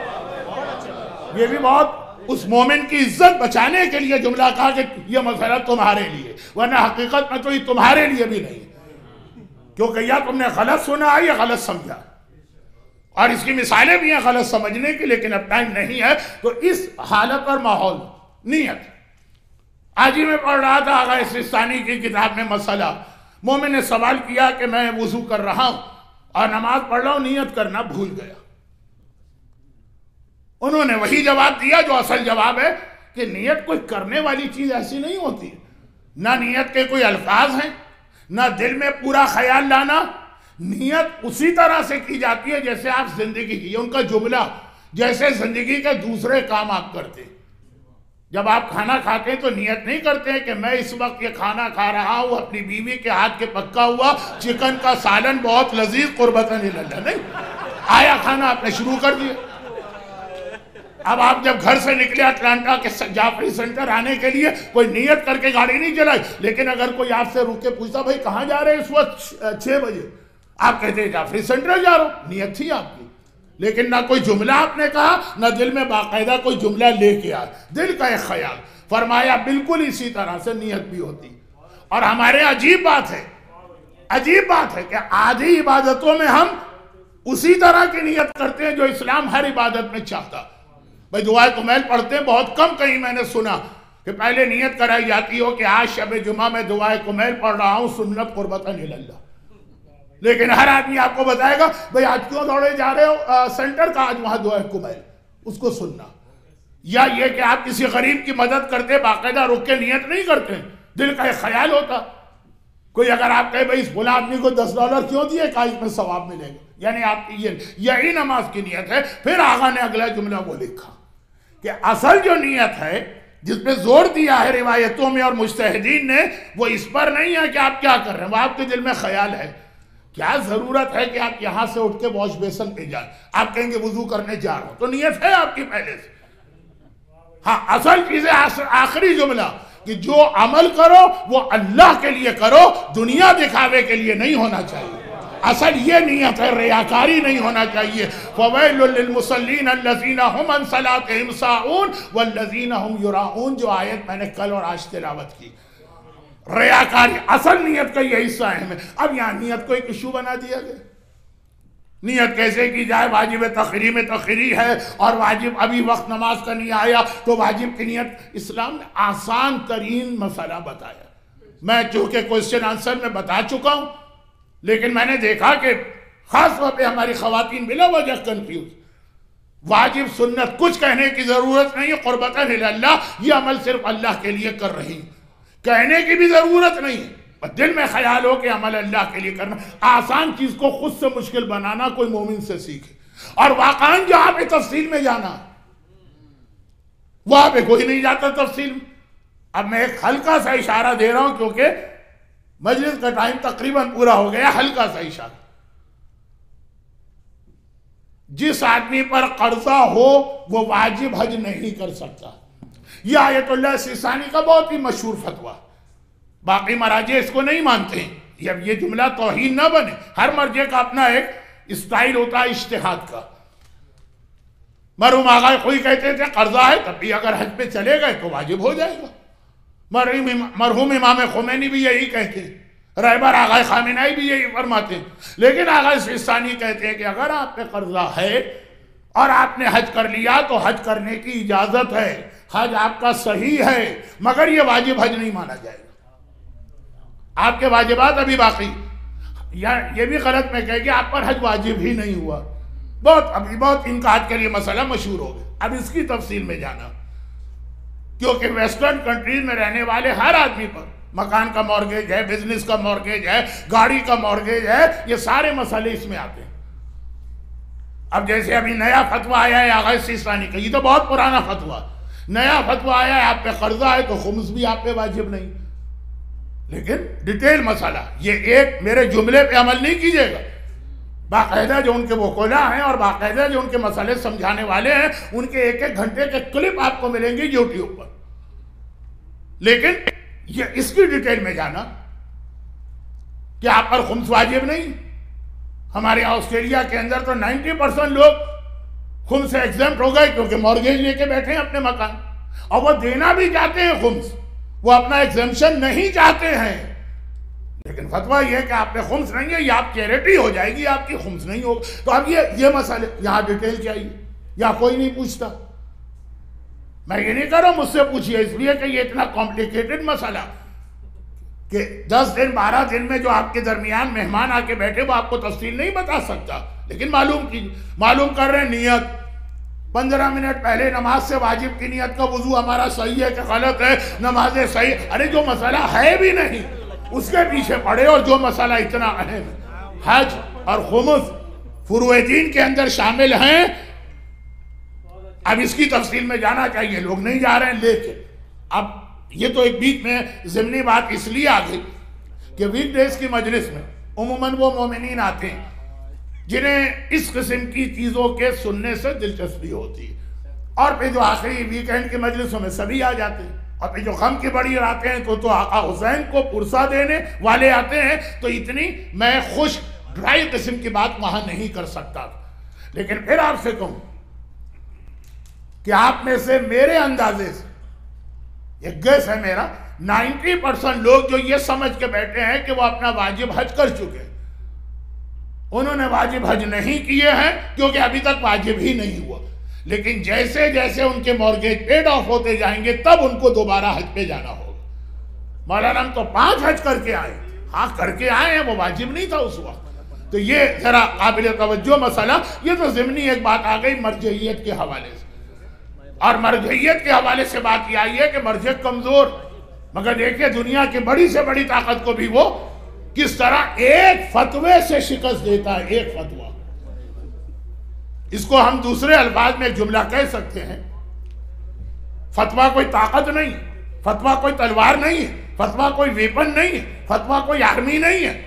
کرتے. یہ بھی بہت اس مومن کی عزت بچانے کے لیے جملہ کہا کہ یہ مسئلہ تمہارے لیے، ورنہ حقیقت میں تو یہ تمہارے لیے بھی نہیں، کیونکہ یا تم نے غلط سنا ہے یا غلط سمجھا. اور اس کی مثالیں بھی ہیں غلط سمجھنے کی، لیکن اب ٹائم نہیں ہے. تو اس حالت اور ماحول نیت، آج ہی میں پڑھ رہا تھا آغا سیستانی کی کتاب میں مسئلہ، مومن نے سوال کیا کہ میں وضو کر رہا ہوں اور نماز پڑھ رہا ہوں، نیت کرنا بھول گیا. انہوں نے وہی جواب دیا جو اصل جواب ہے کہ نیت کوئی کرنے والی چیز ایسی نہیں ہوتی. نہ نیت کے کوئی الفاظ ہیں، نہ دل میں پورا خیال لانا. نیت اسی طرح سے کی جاتی ہے جیسے آپ زندگی کی، یہ ان کا جملہ، جیسے زندگی کے دوسرے کام آپ کرتے. جب آپ کھانا کھاتے ہیں تو نیت نہیں کرتے ہیں کہ میں اس وقت یہ کھانا کھا رہا ہوں اپنی بیوی کے ہاتھ کے پکا ہوا چکن کا سالن بہت لذیذ قربتاً اللہ. نہیں، آیا کھانا آپ نے شروع کر دیا. اب آپ جب گھر سے نکلے اٹلانٹا کے جعفری سینٹر آنے کے لیے، کوئی نیت کر کے گاڑی نہیں چلائی. لیکن اگر کوئی آپ سے رک کے پوچھتا بھائی کہاں جا رہے ہیں اس وقت 6 بجے، آپ کہتے ہیں جعفری سینٹر جا رہا ہوں. نیت تھی آپ کی، لیکن نہ کوئی جملہ آپ نے کہا، نہ دل میں باقاعدہ کوئی جملہ لے کے آیا، دل کا ایک خیال. فرمایا بالکل اسی طرح سے نیت بھی ہوتی. اور ہمارے عجیب بات ہے کہ آدھی عبادتوں میں ہم اسی طرح کی نیت کرتے ہیں جو اسلام ہر عبادت میں چاہتا. بھئی دعائے کمیل پڑھتے ہیں، بہت کم کہیں میں نے سنا کہ پہلے نیت کرائی جاتی ہو کہ آج شب جمعہ میں دعائے کمیل پڑھ رہا ہوں سنت قربتاً اللہ. لیکن ہر آدمی آپ کو بتائے گا بھئی آج کیوں دوڑے جا رہے ہو سینٹر کا، آج وہاں دعائے کمیل، اس کو سننا. یا یہ کہ آپ کسی غریب کی مدد کرتے، باقاعدہ رک کے نیت نہیں کرتے، دل کا ایک خیال ہوتا. کوئی اگر آپ کہے بھئی اس بھلا آدمی کو $10 کیوں دیے، کہ اس میں ثواب ملے گا، یعنی آپ کی یہی نماز کی نیت ہے. پھر آغا نے اگلا جملہ وہ لکھا کہ اصل جو نیت ہے جس پہ زور دیا ہے روایتوں میں اور مجتہدین نے، وہ اس پر نہیں ہے کہ آپ کیا کر رہے ہیں، وہ آپ کے دل میں خیال ہے. کیا ضرورت ہے کہ آپ یہاں سے اٹھ کے واش بیسن پہ جائیں، آپ کہیں گے وضو کرنے جا رہا ہوں، تو نیت ہے آپ کی پہلے سے. ہاں اصل چیزیں آخری جملہ کہ جو عمل کرو وہ اللہ کے لیے کرو، دنیا دکھاوے کے لیے نہیں ہونا چاہیے. اصل یہ نیت ہے، ریاکاری نہیں ہونا چاہیے. فویل للمصلین الذین هم عن صلاتهم ساہون والذین هم یراؤون، جو آیت میں نے کل اور آج تلاوت کی. ریاکاری اصل نیت کا یہ حصہ اہم ہے. اب یہاں نیت کو ایک ایشو بنا دیا گیا. نیت کیسے کی جائے؟ واجب تخری میں تخری ہے، اور واجب ابھی وقت نماز کا نہیں آیا تو واجب کی نیت. اسلام نے آسان ترین مسئلہ بتایا. میں چونکہ کوئسچن آنسر میں بتا چکا ہوں، لیکن میں نے دیکھا کہ خاص طور پہ ہماری خواتین بلا وجہ کنفیوز. واجب سنت کچھ کہنے کی ضرورت نہیں ہے، قربتاً اللہ، یہ عمل صرف اللہ کے لیے کر رہی، کہنے کی بھی ضرورت نہیں ہے. دل میں خیال ہو کہ عمل اللہ کے لیے کرنا. آسان چیز کو خود سے مشکل بنانا کوئی مومن سے سیکھے. اور واقعاً جہاں پہ تفصیل میں جانا، وہاں پہ کوئی نہیں جاتا تفصیل میں. اب میں ایک ہلکا سا اشارہ دے رہا ہوں کیونکہ مجلس کا ٹائم تقریباً پورا ہو گیا. ہلکا سا اشارہ، جس آدمی پر قرضہ ہو وہ واجب حج نہیں کر سکتا. یہ آیت اللہ سیستانی کا بہت ہی مشہور فتویٰ. باقی مراجع اس کو نہیں مانتے ہیں. یہ جملہ توہین نہ بنے. ہر مرجع کا اپنا ایک اسٹائل ہوتا ہے اجتہاد کا. مرحوم آغا خوئی کہتے تھے قرضہ ہے تب بھی اگر حج پہ چلے گئے تو واجب ہو جائے گا. مرحوم امام خمینی بھی یہی کہتے ہیں، رہبر آغا خامنائی بھی یہی فرماتے ہیں. لیکن آغا سیستانی کہتے ہیں کہ اگر آپ پہ قرضہ ہے اور آپ نے حج کر لیا تو حج کرنے کی اجازت ہے، حج آپ کا صحیح ہے، مگر یہ واجب حج نہیں مانا جائے گا. آپ کے واجبات ابھی باقی. یا یہ بھی غلط میں کہے کہ آپ پر حج واجب ہی نہیں ہوا. بہت ان کا حج کے لیے مسئلہ مشہور ہو گیا. اب اس کی تفصیل میں جانا، کیونکہ ویسٹرن کنٹریز میں رہنے والے ہر آدمی پر مکان کا مورگیج ہے، بزنس کا مورگیج ہے، گاڑی کا مورگیج ہے، یہ سارے مسئلے اس میں آتے ہیں. اب جیسے ابھی نیا فتویٰ آیا ہے آغا سیستانی کا، یہ تو بہت پرانا فتویٰ. نیا فتویٰ آیا ہے آپ پہ قرضہ ہے تو خمس بھی آپ پہ واجب نہیں. لیکن ڈیٹیل مسئلہ، یہ ایک میرے جملے پہ عمل نہیں کیجیے گا. باقاعدہ جو ان کے وکلا ہیں اور باقاعدہ جو ان کے مسئلے سمجھانے والے ہیں، ان کے ایک ایک گھنٹے کے کلپ آپ کو ملیں گے یوٹیوب پر. لیکن یہ اس کی ڈیٹیل میں جانا کہ آپ پر خمس واجب نہیں. ہمارے آسٹریلیا کے اندر تو 90% لوگ خمس سے ایگزمپٹ ہو گئے کیونکہ مورگیج لے کے بیٹھے ہیں اپنے مکان، اور وہ دینا بھی چاہتے ہیں خمس، وہ اپنا ایگزمپشن نہیں چاہتے ہیں. لیکن فتویٰ یہ ہے کہ آپ پہ خمس نہیں ہے، یہ آپ چیریٹی ہو جائے گی، آپ کی خمس نہیں ہوگا. تو اب یہ مسئلے یہاں ڈیٹیل چاہیے یا کوئی نہیں پوچھتا. میں یہ نہیں کر رہا ہوں مجھ سے پوچھئے، اس لیے کہ یہ اتنا کمپلیکیٹڈ مسئلہ کہ 10 دن 12 دن میں جو آپ کے درمیان مہمان آ کے بیٹھے وہ آپ کو تفصیل نہیں بتا سکتا. لیکن معلوم کر رہے ہیں نیت. 15 منٹ پہلے نماز سے واجب کی نیت کا وضو ہمارا صحیح ہے کہ غلط ہے، نمازیں صحیح. ارے جو مسئلہ ہے بھی نہیں اس کے پیچھے پڑے، اور جو مسئلہ اتنا اہم ہے، حج اور خمس فروع دین کے اندر شامل ہیں. اب اس کی تفصیل میں جانا چاہیے، لوگ نہیں جا رہے ہیں. لیکن اب یہ تو ایک بیچ میں ضمنی بات اس لیے آ گئی کہ ویک ڈیز کی مجلس میں عموماً وہ مومنین آتے ہیں جنہیں اس قسم کی چیزوں کے سننے سے دلچسپی ہوتی ہے، اور پھر جو آخری ویکینڈ کی مجلسوں میں سبھی آ جاتے ہیں. اور پھر جو غم کی بڑی راتیں ہیں تو آقا حسین کو پرسا دینے والے آتے ہیں. تو اتنی میں خوش ڈرائی قسم کی بات وہاں نہیں کر سکتا. لیکن پھر آپ سے کہوں کہ آپ میں سے میرے اندازے سے ایک گیس ہے میرا، 90% لوگ جو یہ سمجھ کے بیٹھے ہیں کہ وہ اپنا واجب حج کر چکے، انہوں نے واجب حج نہیں کیے ہیں کیونکہ ابھی تک واجب ہی نہیں ہوا. لیکن جیسے جیسے ان کے مورگیج پیڈ آف ہوتے جائیں گے تب ان کو دوبارہ حج پہ جانا ہوگا. مولانا ہم تو 5 حج کر کے آئے. ہاں کر کے آئے ہیں، وہ واجب نہیں تھا اس وقت. تو یہ ذرا قابل توجہ مسئلہ. یہ تو ضمنی ایک بات آ گئی مرجعیت کے حوالے سے، اور مرجعیت کے حوالے سے بات یہ آئی ہے کہ مرجع کمزور. مگر دیکھیں دنیا کی بڑی سے بڑی طاقت کو بھی وہ کس طرح ایک فتوے سے شکست دیتا ہے. ایک فتوہ، اس کو ہم دوسرے الفاظ میں ایک جملہ کہہ سکتے ہیں، فتوہ کوئی طاقت نہیں، فتوہ کوئی تلوار نہیں ہے، فتوہ کوئی ویپن نہیں ہے، فتوہ کوئی آرمی نہیں ہے،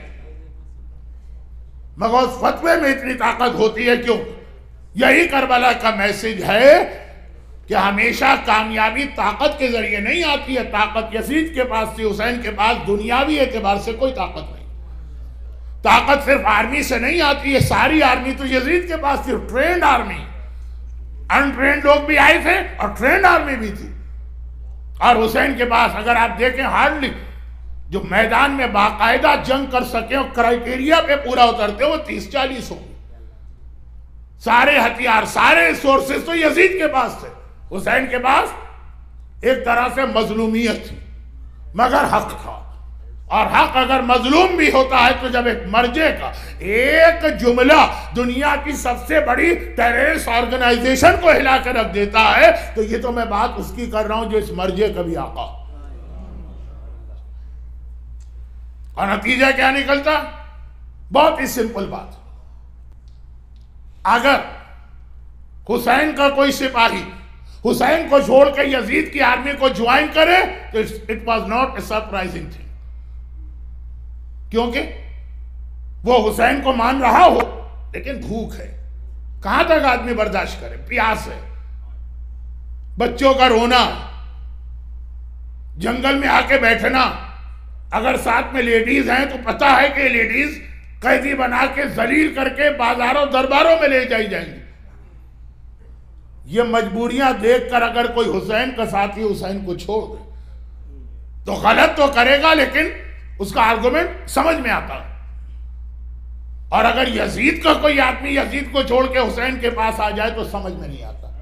مگر اس فتوے میں اتنی طاقت ہوتی ہے. کیوں؟ یہی کربلا کا میسج ہے کہ ہمیشہ کامیابی طاقت کے ذریعے نہیں آتی ہے. طاقت یزید کے پاس تھی، حسین کے پاس دنیاوی اعتبار سے کوئی طاقت نہیں. طاقت صرف آرمی سے نہیں آتی ہے، ساری آرمی تو یزید کے پاس تھی، ٹرینڈ آرمی، انٹرینڈ لوگ بھی آئے تھے اور ٹرینڈ آرمی بھی تھی. اور حسین کے پاس اگر آپ دیکھیں ہارڈلی جو میدان میں باقاعدہ جنگ کر سکیں اور کرائٹیریا پہ پورا اترتے وہ 30-40 ہوں. سارے ہتھیار، سارے سورسز تو یزید کے پاس تھے. حسین کے پاس ایک طرح سے مظلومیت تھی مگر حق تھا، اور حق اگر مظلوم بھی ہوتا ہے تو جب ایک مرجے کا ایک جملہ دنیا کی سب سے بڑی ٹیررسٹ آرگنائزیشن کو ہلا کے رکھ دیتا ہے تو یہ تو میں بات اس کی کر رہا ہوں جو اس مرجے کا بھی آقا. اور نتیجہ کیا نکلتا؟ بہت ہی سمپل بات. اگر حسین کا کوئی سپاہی حسین کو چھوڑ کے یزید کی آرمی کو جوائن کرے تو it was not a surprising thing، کیونکہ وہ حسین کو مان رہا ہو لیکن بھوک ہے. کہاں تک آدمی برداشت کرے؟ پیاس ہے، بچوں کا رونا، جنگل میں آ کے بیٹھنا. اگر ساتھ میں لیڈیز ہیں تو پتہ ہے کہ لیڈیز قیدی بنا کے ذلیل کر کے بازاروں درباروں میں لے جائی جائیں گی. یہ مجبوریاں دیکھ کر اگر کوئی حسین کا ساتھی حسین کو چھوڑ دے تو غلط تو کرے گا لیکن اس کا آرگومنٹ سمجھ میں آتا ہے. اور اگر یزید کا کوئی آدمی یزید کو چھوڑ کے حسین کے پاس آ جائے تو سمجھ میں نہیں آتا.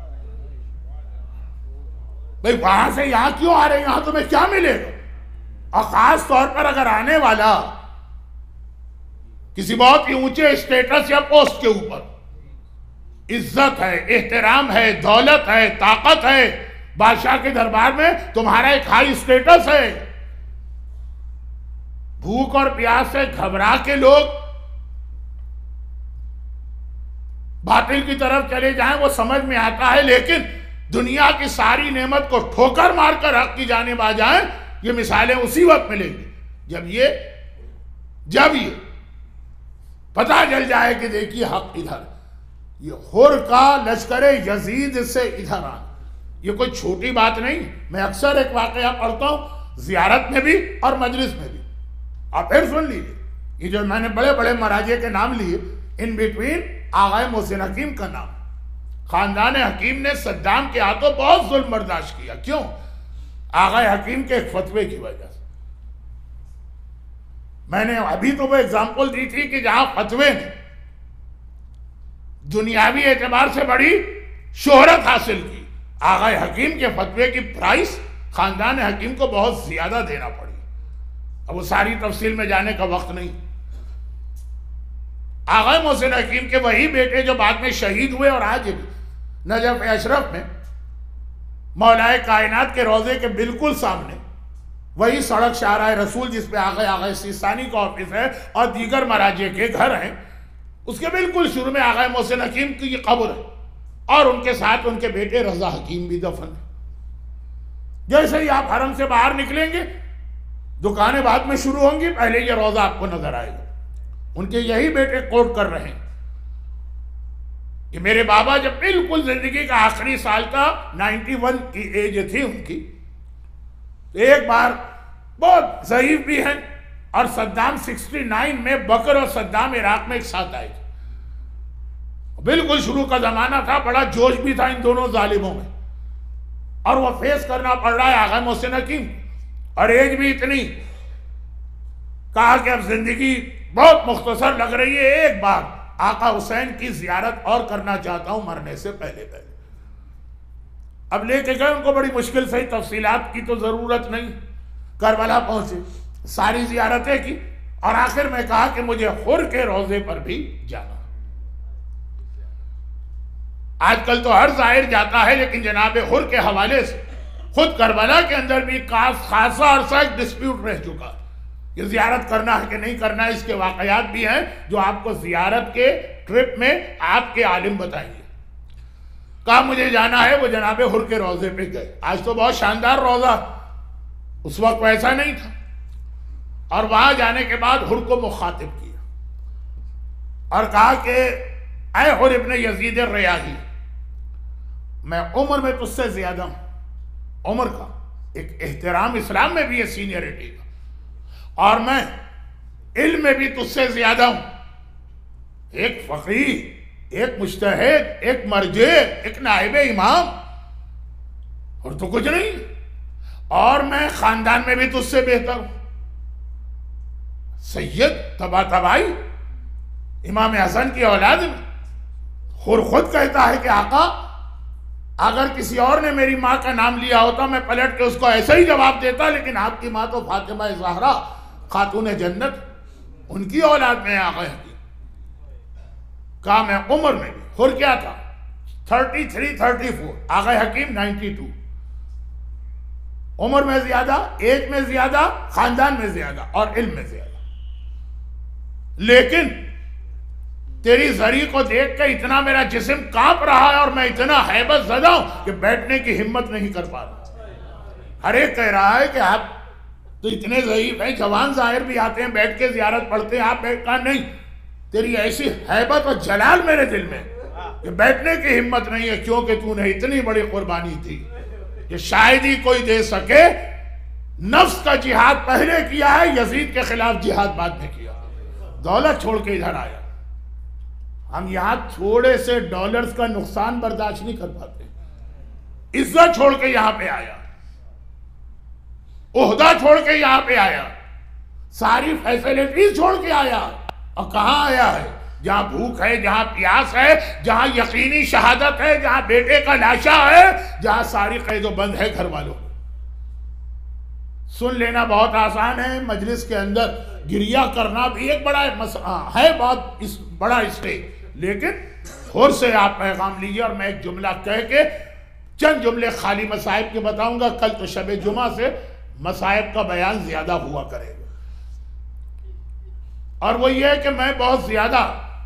بھئی وہاں سے یہاں کیوں آ رہے ہیں؟ یہاں تمہیں کیا ملے گا؟ اور خاص طور پر اگر آنے والا کسی بہت ہی اونچے اسٹیٹس یا پوسٹ کے اوپر، عزت ہے، احترام ہے، دولت ہے، طاقت ہے، بادشاہ کے دربار میں تمہارا ایک ہائی اسٹیٹس ہے، بھوک اور پیاس سے گھبرا کے لوگ باطل کی طرف چلے جائیں وہ سمجھ میں آتا ہے. لیکن دنیا کی ساری نعمت کو ٹھوکر مار کر حق کی جانب آ جائیں، یہ مثالیں اسی وقت ملیں گی جب یہ پتہ چل جائے کہ دیکھیے حق ادھر. یہ حر کا لشکر یزید سے ادھر آنا یہ کوئی چھوٹی بات نہیں. میں اکثر ایک واقعہ پڑھتا ہوں زیارت میں بھی اور مجلس میں بھی. آپ پھر سن لیجیے، یہ جو میں نے بڑے بڑے مراجع کے نام لیے، ان بٹوین آغا محسن حکیم کا نام. خاندان حکیم نے صدام کے ہاتھوں بہت ظلم برداشت کیا. کیوں؟ آغا حکیم کے ایک فتوے کی وجہ سے. میں نے ابھی تو وہ اگزامپل دی تھی کہ جہاں فتوے نے دنیاوی اعتبار سے بڑی شہرت حاصل کی، آغا حکیم کے فتوے کی پرائس خاندان حکیم کو بہت زیادہ دینا پڑی. اب وہ ساری تفصیل میں جانے کا وقت نہیں. آغا محسن حکیم کے وہی بیٹے جو بعد میں شہید ہوئے اور آج بھی نجف اشرف میں مولا کائنات کے روضے کے بالکل سامنے وہی سڑک شاہراہ رسول جس پہ آغا سیستانی کا آفس ہے اور دیگر مراجع کے گھر ہیں، اس کے بالکل شروع میں آغا محسن حکیم کی قبر ہے اور ان کے ساتھ ان کے بیٹے رضا حکیم بھی دفن ہے. جیسے ہی آپ حرم سے باہر نکلیں گے دکانیں بعد میں شروع ہوں گی، پہلے یہ روضہ آپ کو نظر آئے گا. ان کے یہی بیٹے کوٹ کر رہے ہیں کہ میرے بابا جب بالکل زندگی کا آخری سال تھا، 91 کی ایج تھی ان کی، ایک بار بہت ضعیف بھی ہیں اور صدام 69 میں بکر اور صدام عراق میں ایک ساتھ آئے تھے. بالکل شروع کا زمانہ تھا، بڑا جوش بھی تھا ان دونوں ظالموں میں اور وہ فیس کرنا پڑ رہا ہے آغا محسن حکیم اور ایج بھی اتنی. کہا کہ اب زندگی بہت مختصر لگ رہی ہے، ایک بار آقا حسین کی زیارت اور کرنا چاہتا ہوں مرنے سے پہلے. اب لے کے گئے ان کو، بڑی مشکل سے، تفصیلات کی تو ضرورت نہیں. کربلا پہنچے، ساری زیارتیں کی اور آخر میں کہا کہ مجھے حر کے روضے پر بھی جانا. آج کل تو ہر ظاہر جاتا ہے لیکن جناب حر کے حوالے سے خود کربلا کے اندر بھی خاصا عرصہ ایک ڈسپیوٹ رہ چکا کہ زیارت کرنا ہے کہ نہیں کرنا ہے. اس کے واقعات بھی ہیں جو آپ کو زیارت کے ٹرپ میں آپ کے عالم بتائیں گے. کہا مجھے جانا ہے، وہ جناب حر کے روضے پہ گئے. آج تو بہت شاندار روضہ، اس وقت ویسا نہیں تھا. اور وہاں جانے کے بعد حر کو مخاطب کیا اور کہا کہ اے حر ابن یزید الریاحی، میں عمر میں تجھ سے زیادہ ہوں. عمر کا ایک احترام اسلام میں بھی ہے سینئرٹی کا، اور میں علم میں بھی تجھ سے زیادہ ہوں. ایک فقیہ، ایک مجتہد، ایک مرجع، ایک نائب امام، اور تو کچھ نہیں. اور میں خاندان میں بھی تجھ سے بہتر ہوں. سید تبا تبائی، امام حسن کی اولاد میں. خود کہتا ہے کہ آقا اگر کسی اور نے میری ماں کا نام لیا ہوتا میں پلٹ کے اس کو ایسا ہی جواب دیتا، لیکن آپ کی ماں تو فاطمہ زہرا خاتون جنت، ان کی اولاد میں آقا حکیم. کہا میں عمر میں بھی. خور کیا تھا؟ 33 34. آقا حکیم 92. عمر میں زیادہ، ایج میں زیادہ، خاندان میں زیادہ، اور علم میں زیادہ. لیکن تیری زری کو دیکھ کے اتنا میرا جسم کانپ رہا ہے اور میں اتنا ہیبت زدہ ہوں کہ بیٹھنے کی ہمت نہیں کر پا رہا. ہر ایک کہہ رہا ہے کہ آپ تو اتنے ضعیف ہیں، جوان ظاہر بھی آتے ہیں، بیٹھ کے زیارت پڑھتے ہیں، آپ بیٹھ کر نہیں. تیری ایسی ہیبت اور جلال میرے دل میں کہ بیٹھنے کی ہمت نہیں ہے، کیونکہ تو نے اتنی بڑی قربانی تھی کہ شاید ہی کوئی دے سکے. نفس کا جہاد پہلے کیا ہے، یزید کے خلاف جہاد بعد میں کیا. دولت چھوڑ کے ادھر آیا. ہم یہاں تھوڑے سے ڈالرز کا نقصان برداشت نہیں کر پاتے. عزت چھوڑ کے یہاں پہ آیا، عہدہ چھوڑ کے یہاں پہ آیا، ساری فیسلٹیز چھوڑ کے آیا. اور کہاں آیا ہے؟ جہاں بھوک ہے، جہاں پیاس ہے، جہاں یقینی شہادت ہے، جہاں بیٹے کا لاشا ہے، جہاں ساری قید و بند ہے گھر والوں. سن لینا بہت آسان ہے، مجلس کے اندر گریہ کرنا بھی ایک بڑا ہے، بہت بڑا اسٹیج. لیکن خور سے آپ پیغام لیجئے. اور میں ایک جملہ کہہ کے چند جملے خالی مصائب کے بتاؤں گا. کل تو شب جمعہ سے مصائب کا بیان زیادہ ہوا کرے گا. اور وہ یہ ہے کہ میں بہت زیادہ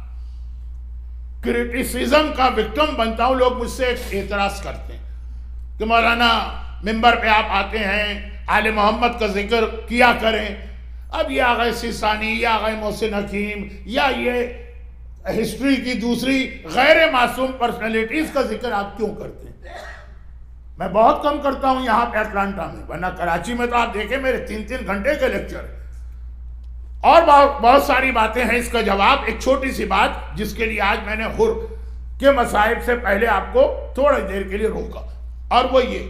کرٹیسزم کا وکٹم بنتا ہوں. لوگ مجھ سے ایک اعتراض کرتے ہیں کہ مولانا ممبر پہ آپ آتے ہیں، آل محمد کا ذکر کیا کریں. اب یہ آغا سیستانی یا آغا محسن حکیم یا یہ ہسٹری کی دوسری غیر معصوم پرسنالٹیز کا ذکر آپ کیوں کرتے ہیں؟ میں بہت کم کرتا ہوں یہاں پہ اٹلانٹا میں، ورنہ کراچی میں تو آپ دیکھیں میرے 3 گھنٹے کے لیکچر ہیں. اور بہت ساری باتیں ہیں. اس کا جواب ایک چھوٹی سی بات جس کے لیے آج میں نے خور کے مصائب سے پہلے آپ کو تھوڑی دیر کے لیے روکا، اور وہ یہ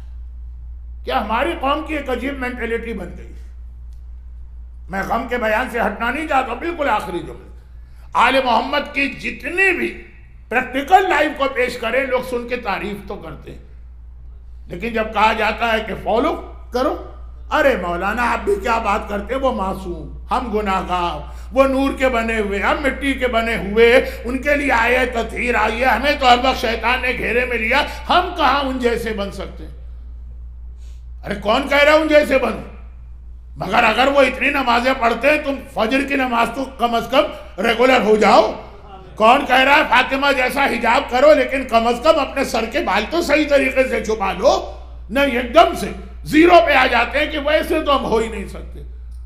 کہ ہماری قوم کی ایک عجیب مینٹیلٹی بن گئی. میں غم کے بیان سے ہٹنا نہیں چاہتا. بالکل آخری جملے، آل محمد کی جتنی بھی پریکٹیکل لائف کو پیش کریں لوگ سن کے تعریف تو کرتے ہیں، لیکن جب کہا جاتا ہے کہ فالو کرو، ارے مولانا آپ بھی کیا بات کرتے ہیں، وہ معصوم، ہم گناہگار، وہ نور کے بنے ہوئے، ہم مٹی کے بنے ہوئے، ان کے لیے آئے تطہیر آئی ہے، ہمیں تو ہر وقت شیطان نے گھیرے میں لیا، ہم کہاں ان جیسے بن سکتے ہیں؟ ارے کون کہہ رہا ہے ان جیسے بنو؟ مگر اگر وہ اتنی نمازیں پڑھتے ہیں، تم فجر کی نماز تو کم از کم ریگولر ہو جاؤ. کون کہہ رہا ہے فاطمہ جیسا حجاب کرو، لیکن کم از کم اپنے سر کے بال تو صحیح طریقے سے چھپا لو. نہیں، ایک دم سے زیرو پہ آ جاتے ہیں کہ ویسے تو ہم ہو ہی نہیں سکتے.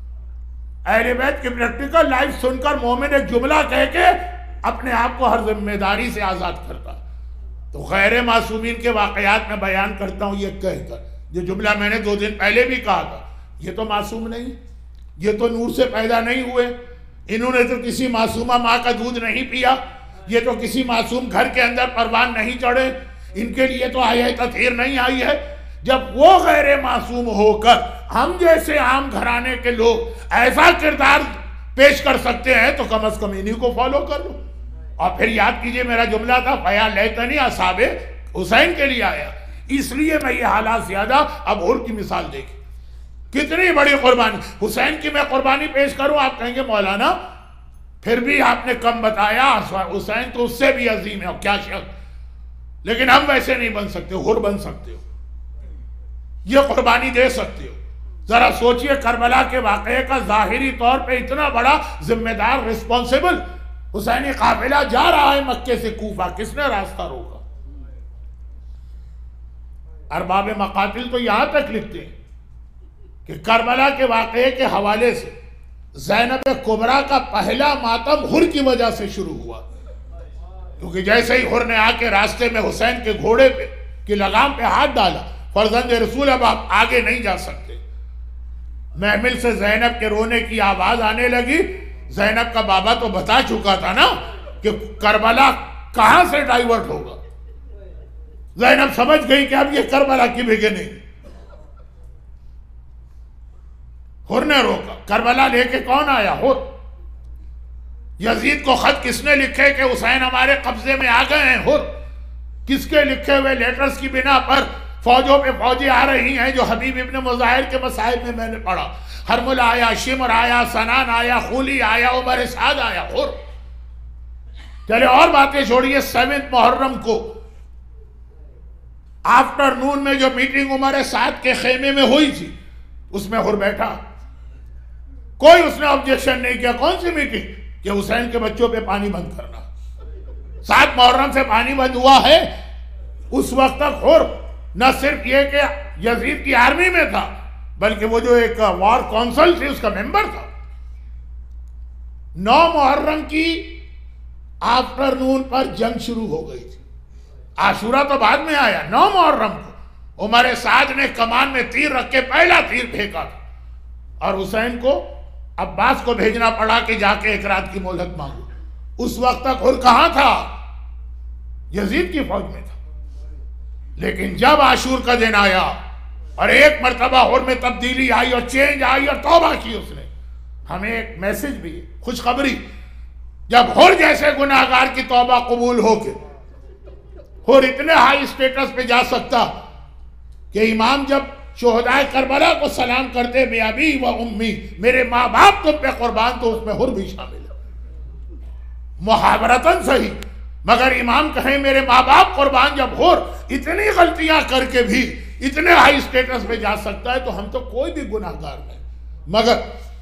اہل بیت کی پریکٹیکل لائف سن کر مومن ایک جملہ کہہ کے اپنے آپ کو ہر ذمہ داری سے آزاد کرتا. تو غیر معصومین کے واقعات میں بیان کرتا ہوں یہ کہہ کر، جو جملہ میں نے 2 دن پہلے بھی کہا تھا، یہ تو معصوم نہیں، یہ تو نور سے پیدا نہیں ہوئے، انہوں نے تو کسی معصومہ ماں کا دودھ نہیں پیا، یہ تو کسی معصوم گھر کے اندر پروان نہیں چڑھے، ان کے لیے تو آیہ تطہیر نہیں آئی ہے. جب وہ غیر معصوم ہو کر ہم جیسے عام گھرانے کے لوگ ایسا کردار پیش کر سکتے ہیں تو کم از کم انہی کو فالو کر لو. اور پھر یاد کیجئے میرا جملہ تھا فیا لیتنی اصحاب حسین کے لیے آیا. اس لیے میں یہ حالات زیادہ اب اور کی مثال دیکھیں، کتنی بڑی قربانی. حسین کی میں قربانی پیش کروں، آپ کہیں گے مولانا پھر بھی آپ نے کم بتایا، حسین تو اس سے بھی عظیم ہے، اور کیا شک. لیکن ہم ویسے نہیں بن سکتے، حر بن سکتے ہو، یہ قربانی دے سکتے ہو. ذرا سوچئے کربلا کے واقعے کا ظاہری طور پہ اتنا بڑا ذمہ دار رسپانسیبل حسینی قافلہ جا رہا ہے مکے سے کوفہ، کس نے راستہ روکا؟ ارباب مقاتل تو یہاں تک لکھتے ہیں کہ کربلا کے واقعے کے حوالے سے زینب کبریٰ کا پہلا ماتم حر کی وجہ سے شروع ہوا، کیونکہ جیسے ہی حر نے آ کے راستے میں حسین کے گھوڑے پہ کی لگام پہ ہاتھ ڈالا، فرزند رسول اب آپ آگے نہیں جا سکتے. محمل سے زینب کے رونے کی آواز آنے لگی. زینب کا بابا تو بتا چکا تھا نا کہ کربلا کہاں سے ڈائیورٹ ہوگا. زینب سمجھ گئی کہ اب یہ کربلا کی بگننگ. حر نے روکا. کربلا لے کے کون آیا؟ حر. یزید کو خط کس نے لکھے کہ حسین ہمارے قبضے میں آ گئے ہیں؟ حر. کس کے لکھے ہوئے لیٹرز کی بنا پر فوجوں پہ فوجیں آ رہی ہیں جو حبیب ابن مظاہر کے مسائل میں نے پڑھا؟ حرمل آیا، شمر آیا، سنان آیا، خولی آیا، عمر سعد آیا. حر. چلے اور باتیں چھوڑیے. 7 محرم کو آفٹر نون میں جو میٹنگ عمر سعد کے خیمے میں ہوئی تھی اس میں حر بیٹھا. کوئی اس نے آبجیکشن نہیں کیا. کون سی میٹنگ؟ کہ حسین کے بچوں پہ پانی بند کرنا. 7 محرم سے پانی بند ہوا ہے. اس وقت تک حر نہ صرف یہ کہ یزید کی آرمی میں تھا بلکہ وہ جو ایک وار کونسل تھی اس کا ممبر تھا. 9 محرم کی آفٹر نون پر جنگ شروع ہو گئی تھی. عاشورہ تو بعد میں آیا. 9 محرم کو عمر سعد نے کمان میں تیر رکھ کے پہلا تیر پھینکا تھا اور حسین کو عباس کو بھیجنا پڑا کہ جا کے 1 رات کی مہلت مانگو. اس وقت تک حر کہاں تھا؟ یزید کی فوج میں تھا. لیکن جب عاشور کا دن آیا اور ایک مرتبہ حر میں تبدیلی آئی اور چینج آئی اور توبہ کی اس نے. ہمیں ایک میسج بھی خوشخبری. جب حر جیسے گناہگار کی توبہ قبول ہو کے حر اتنے ہائی اسٹیٹس پہ جا سکتا کہ امام جب شہدائے کربلا کو سلام کرتے بے ابی و امی، میرے ماں باپ تم پہ قربان، تو اس میں حر بھی شامل ہے. محاورتاً صحیح مگر امام کہیں میرے ماں باپ قربان. جب حر اتنی غلطیاں کر کے بھی اتنے ہائی اسٹیٹس پہ جا سکتا ہے تو ہم تو کوئی بھی گناہگار نہیں. مگر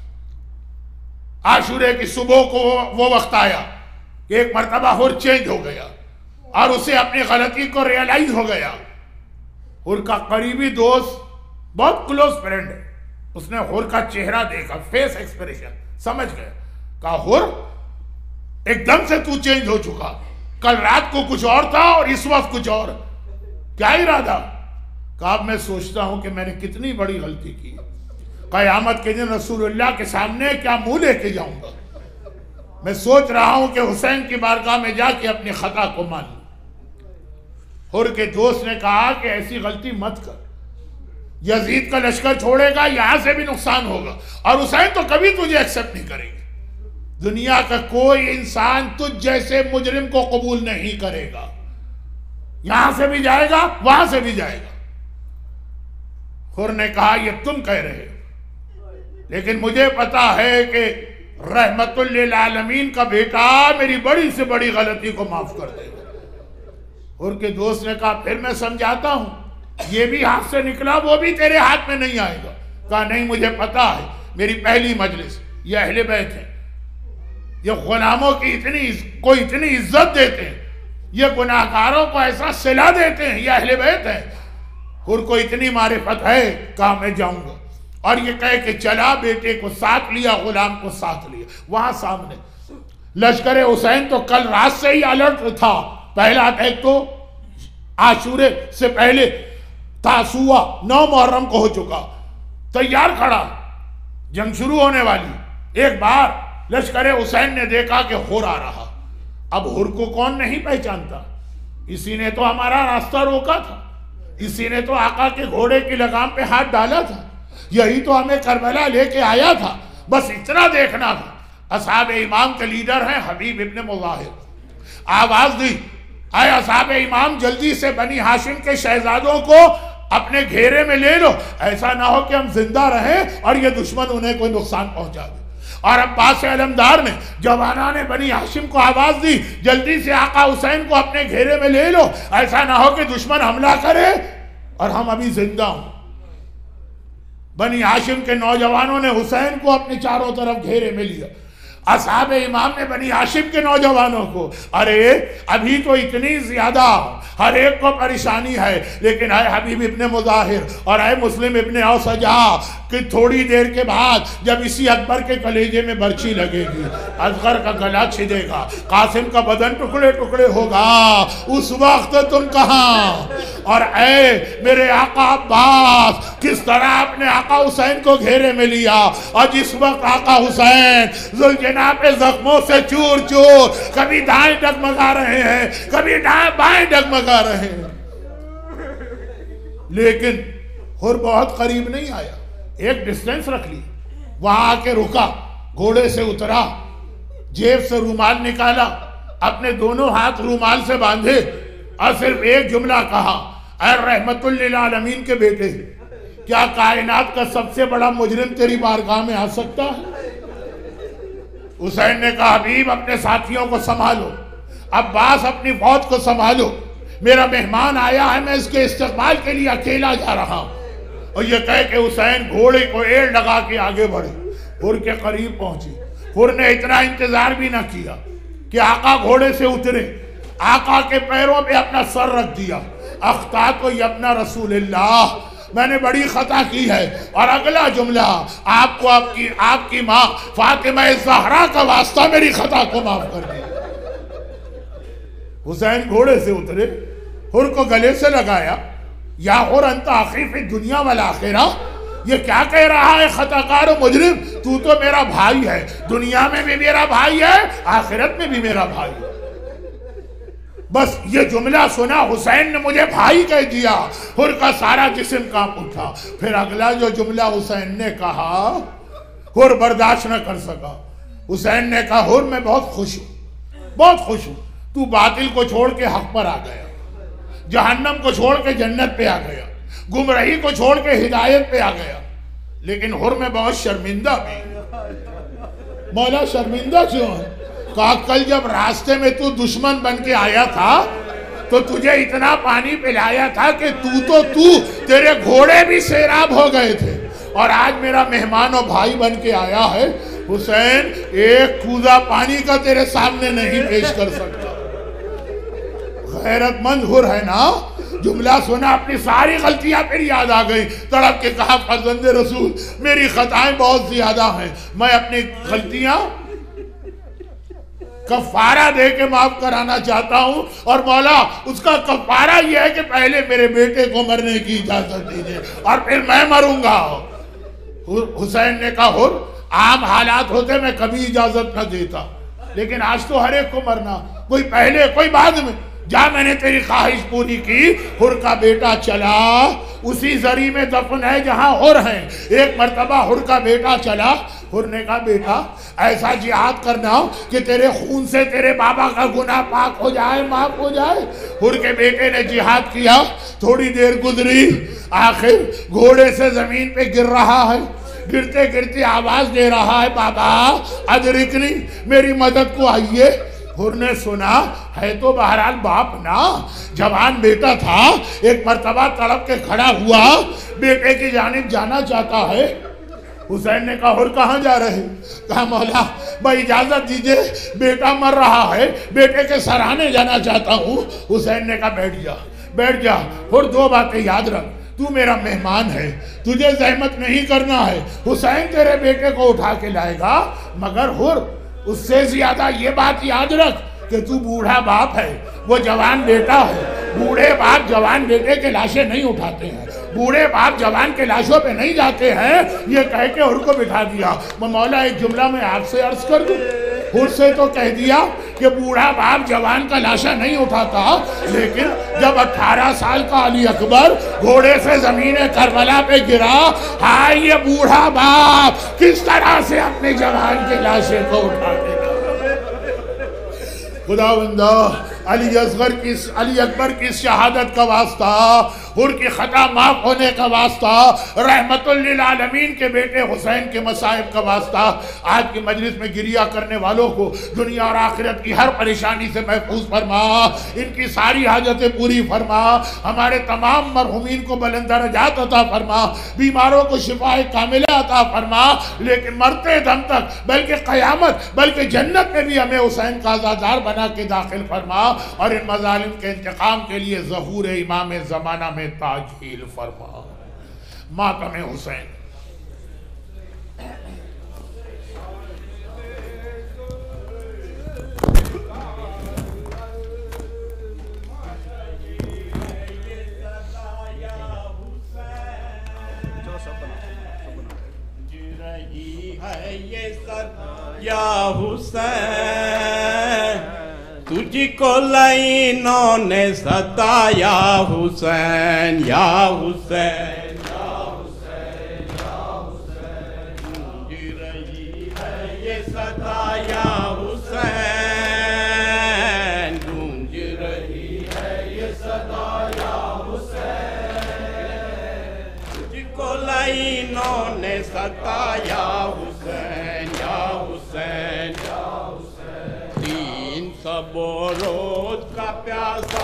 عاشورے کی صبح کو وہ وقت آیا کہ ایک مرتبہ حر چینج ہو گیا اور اسے اپنی غلطی کو ریئلائز ہو گیا. حر کا قریبی دوست بہت کلوز فرینڈ ہے. اس نے حر کا چہرہ دیکھا، فیس ایکسپریشن سمجھ گیا. کہا حر ایک دم سے تو چینج ہو چکا. کل رات کو کچھ اور تھا اور اس وقت کچھ اور. کیا ارادہ؟ کہا اب میں سوچتا ہوں کہ میں نے کتنی بڑی غلطی کی. قیامت کے دن رسول اللہ کے سامنے کیا منہ لے کے جاؤں گا. میں سوچ رہا ہوں کہ حسین کی بارگاہ میں جا کے اپنی خطا کو مان لوں. حر کے دوست نے کہا کہ ایسی غلطی مت کر. یزید کا لشکر چھوڑے گا، یہاں سے بھی نقصان ہوگا اور حسین تو کبھی تجھے ایکسپٹ نہیں کرے گا. دنیا کا کوئی انسان تجھ جیسے مجرم کو قبول نہیں کرے گا. یہاں سے بھی جائے گا، وہاں سے بھی جائے گا. حر نے کہا یہ تم کہہ رہے ہو لیکن مجھے پتا ہے کہ رحمت للعالمین کا بیٹا میری بڑی سے بڑی غلطی کو معاف کر دے گا. حر کے دوست نے کہا پھر میں سمجھاتا ہوں، یہ بھی ہاتھ سے نکلا وہ بھی تیرے ہاتھ میں نہیں آئے گا. کہا نہیں مجھے پتا ہے، میری پہلی مجلس، یہ اہل بیت ہیں، یہ غلاموں کی اتنی عزت دیتے ہیں، یہ گناہگاروں کو ایسا صلہ دیتے ہیں، یہ اہل بیت ہیں. حر کو اتنی معرفت ہے. کہا میں جاؤں گا. اور یہ کہے کہ چلا، بیٹے کو ساتھ لیا، غلام کو ساتھ لیا. وہاں سامنے لشکر حسین تو کل رات سے ہی الرٹ تھا. پہلا اٹیک تو عاشورے سے پہلے تاسوعہ 9 محرم کو ہو چکا، تیار کھڑا، جنگ شروع ہونے والی. ایک بار لشکر حسین نے دیکھا کہ حر آ رہا. اب حر کو کون نہیں پہچانتا؟ اسی نے تو ہمارا راستہ روکا تھا، اسی نے تو آقا کے گھوڑے کی لگام پہ ہاتھ ڈالا تھا، یہی تو ہمیں کربلا لے کے آیا تھا. بس اتنا دیکھنا تھا. اصحاب امام کے لیڈر ہیں حبیب ابن مظاہر. آواز دی اے اصحاب امام جلدی سے بنی ہاشم کے شہزادوں کو اپنے گھیرے میں لے لو، ایسا نہ ہو کہ ہم زندہ رہیں اور یہ دشمن انہیں کوئی نقصان پہنچا دے. اور عباس علمدار نے جوانان بنی ہاشم کو آواز دی جلدی سے آقا حسین کو اپنے گھیرے میں لے لو، ایسا نہ ہو کہ دشمن حملہ کرے اور ہم ابھی زندہ ہوں. بنی ہاشم کے نوجوانوں نے حسین کو اپنے چاروں طرف گھیرے میں لیا. اصحاب امام نے بنی ہاشم کے نوجوانوں کو، ارے ابھی تو اتنی زیادہ ہر ایک کو پریشانی ہے، لیکن اے حبیب ابن مظاہر اور اے مسلم ابن اوسجا کہ تھوڑی دیر کے بعد جب اسی اکبر کے کلیجے میں برچی لگے گی، اصغر کا گلا چھدے گا، قاسم کا بدن ٹکڑے ٹکڑے ہوگا، اس وقت تم کہاں؟ اور اے میرے آقا عباس کس طرح اپنے آقا حسین کو گھیرے میں لیا، اور جس وقت آقا حسین ذوالجناح پہ زخموں سے چور چور کبھی دائیں ڈگمگا رہے ہیں، کبھی بائیں ڈگمگا رہے ہیں، لیکن حر بہت قریب نہیں آیا، ایک ڈسٹنس رکھ لی، وہاں آ کے رکا، گھوڑے سے اترا، جیب سے رومال نکالا، اپنے دونوں ہاتھ رومال سے باندھے اور صرف ایک جملہ کہا، اے رحمت للعالمین کے بیٹے، کیا کائنات کا سب سے بڑا مجرم تیری بارگاہ میں آ سکتا ہے؟ حسین نے کہا حبیب اپنے ساتھیوں کو سنبھالو، عباس اپنی فوج کو سنبھالو، میرا مہمان آیا ہے، میں اس کے استقبال کے لیے اکیلا جا رہا ہوں۔ اور یہ کہہ کہ حسین گھوڑے کو ایڑ لگا کے آگے بڑھے، حر کے قریب پہنچے، حر نے اتنا انتظار بھی نہ کیا کہ آقا گھوڑے سے اترے، آقا کے پیروں پہ اپنا سر رکھ دیا، اخطأت ابن رسول اللہ، میں نے بڑی خطا کی ہے، اور اگلا جملہ آپ کو آپ کی ماں فاطمہ زہرا کا واسطہ میری خطا کو معاف کر دیا۔ حسین گھوڑے سے اترے، حر کو گلے سے لگایا، یا حر انت اخی فی الدنیا والآخرہ، یہ کیا کہہ رہا ہے خطا کار و مجرم، تو میرا بھائی ہے، دنیا میں بھی میرا بھائی ہے، آخرت میں بھی میرا بھائی ہے۔ بس یہ جملہ سنا حسین نے مجھے بھائی کہہ دیا، حر کا سارا جسم کانپ اٹھا۔ پھر اگلا جو جملہ حسین نے کہا حر برداشت نہ کر سکا، حسین نے کہا حر میں بہت خوش ہوں، بہت خوش ہوں، تو باطل کو چھوڑ کے حق پر آ گیا، جہنم کو چھوڑ کے جنت پہ آ گیا، گمراہی کو چھوڑ کے ہدایت پہ آ گیا، لیکن حر میں بہت شرمندہ بھی۔ مولا شرمندہ کیوں ہے؟ کہا کل جب راستے میں تو دشمن بن کے آیا تھا تو تجھے اتنا پانی پلایا تھا کہ تیرے گھوڑے بھی سیراب ہو گئے تھے، اور آج میرا مہمان و بھائی بن کے آیا ہے، حسین ایک کوزہ پانی کا تیرے سامنے نہیں پیش کر سکتا۔ غیرت مند حر ہے نا، جملہ سنا اپنی ساری غلطیاں پھر یاد آ گئی، تڑپ کے کہا فرزند رسول میری خطائیں بہت زیادہ ہیں، میں اپنی غلطیاں کفارہ دے کے معاف کرانا چاہتا ہوں، اور مولا اس کا کفارہ یہ ہے کہ پہلے میرے بیٹے کو مرنے کی اجازت دیجئے اور پھر میں مروں گا۔ حسین نے کہا حر عام حالات ہوتے میں کبھی اجازت نہ دیتا، لیکن آج تو ہر ایک کو مرنا، کوئی پہلے کوئی بعد میں، جا میں نے تیری خواہش پوری کی۔ حر کا بیٹا چلا، اسی زری میں دفن ہے جہاں حر ہیں، ایک مرتبہ حر کا بیٹا چلا، حر نے کہا بیٹا ایسا جہاد کرنا کہ تیرے خون سے تیرے بابا کا گناہ پاک ہو جائے، معاف ہو جائے۔ حر کے بیٹے نے جہاد کیا، تھوڑی دیر گزری، آخر گھوڑے سے زمین پہ گر رہا ہے، گرتے گرتے آواز دے رہا ہے بابا ادرکنی، میری مدد کو آئیے۔ حر نے سنا ہے تو بہرحال باپ نا، جوان بیٹا تھا، ایک مرتبہ تڑپ کے کھڑا ہوا، بیٹے کی جانب جانا چاہتا ہے۔ حسین نے کہا حر کہاں جا رہے؟ کہا مولا بھائی اجازت دیجئے، بیٹا مر رہا ہے، بیٹے کے سرانے جانا چاہتا ہوں۔ حسین نے کہا بیٹھ جا۔ حر دو باتیں یاد رکھ، تو میرا مہمان ہے، تجھے زحمت نہیں کرنا ہے، حسین تیرے بیٹے کو اٹھا کے لائے گا، مگر حر اس سے زیادہ یہ بات یاد رکھ کہ تو بوڑھا باپ ہے، وہ جوان بیٹا ہے، بوڑھے باپ جوان بیٹے کے لاشیں نہیں اٹھاتے ہیں، بوڑھے باپ جوان کے لاشوں پہ نہیں جاتے ہیں۔ یہ کہہ کے حر کو بٹھا دیا۔ مولا ایک جملہ میں آپ سے عرض کر دوں، حر سے تو کہہ دیا کہ بوڑھا باپ جوان کا لاشا نہیں اٹھاتا، لیکن جب 18 سال کا علی اکبر گھوڑے سے زمین کربلا پہ گرا، ہائے یہ بوڑھا باپ کس طرح سے اپنے جوان کے لاشے کو اٹھا دے گا۔ خداوندہ علی اکبر کی شہادت کا واسطہ، حر کی خطا معاف ہونے کا واسطہ، رحمت للعالمین کے بیٹے حسین کے مصائب کا واسطہ، آج کی مجلس میں گریہ کرنے والوں کو دنیا اور آخرت کی ہر پریشانی سے محفوظ فرما، ان کی ساری حاجتیں پوری فرما، ہمارے تمام مرحومین کو بلند درجات عطا فرما، بیماروں کو شفاء کاملہ عطا فرما، لیکن مرتے دم تک بلکہ قیامت بلکہ جنت میں بھی ہمیں حسین کا عزادار بنا کے داخل فرما، اور ان مظالم کے انتقام کے لیے ظہور امام زمانہ میں تاجیل فرما۔ ماتم حسین۔ یا حسین تجھ کو لعینوں نے ستایا حسین، یا حسین، یا حسین، یا حسین، گونج رہی ہے یہ صدا یا حسین، گونج رہی ہے یہ صدا یا حسین، تجھ کو لعینوں نے ستایا حسین، یا حسین، یا حسین، 300 روز کا پیاسا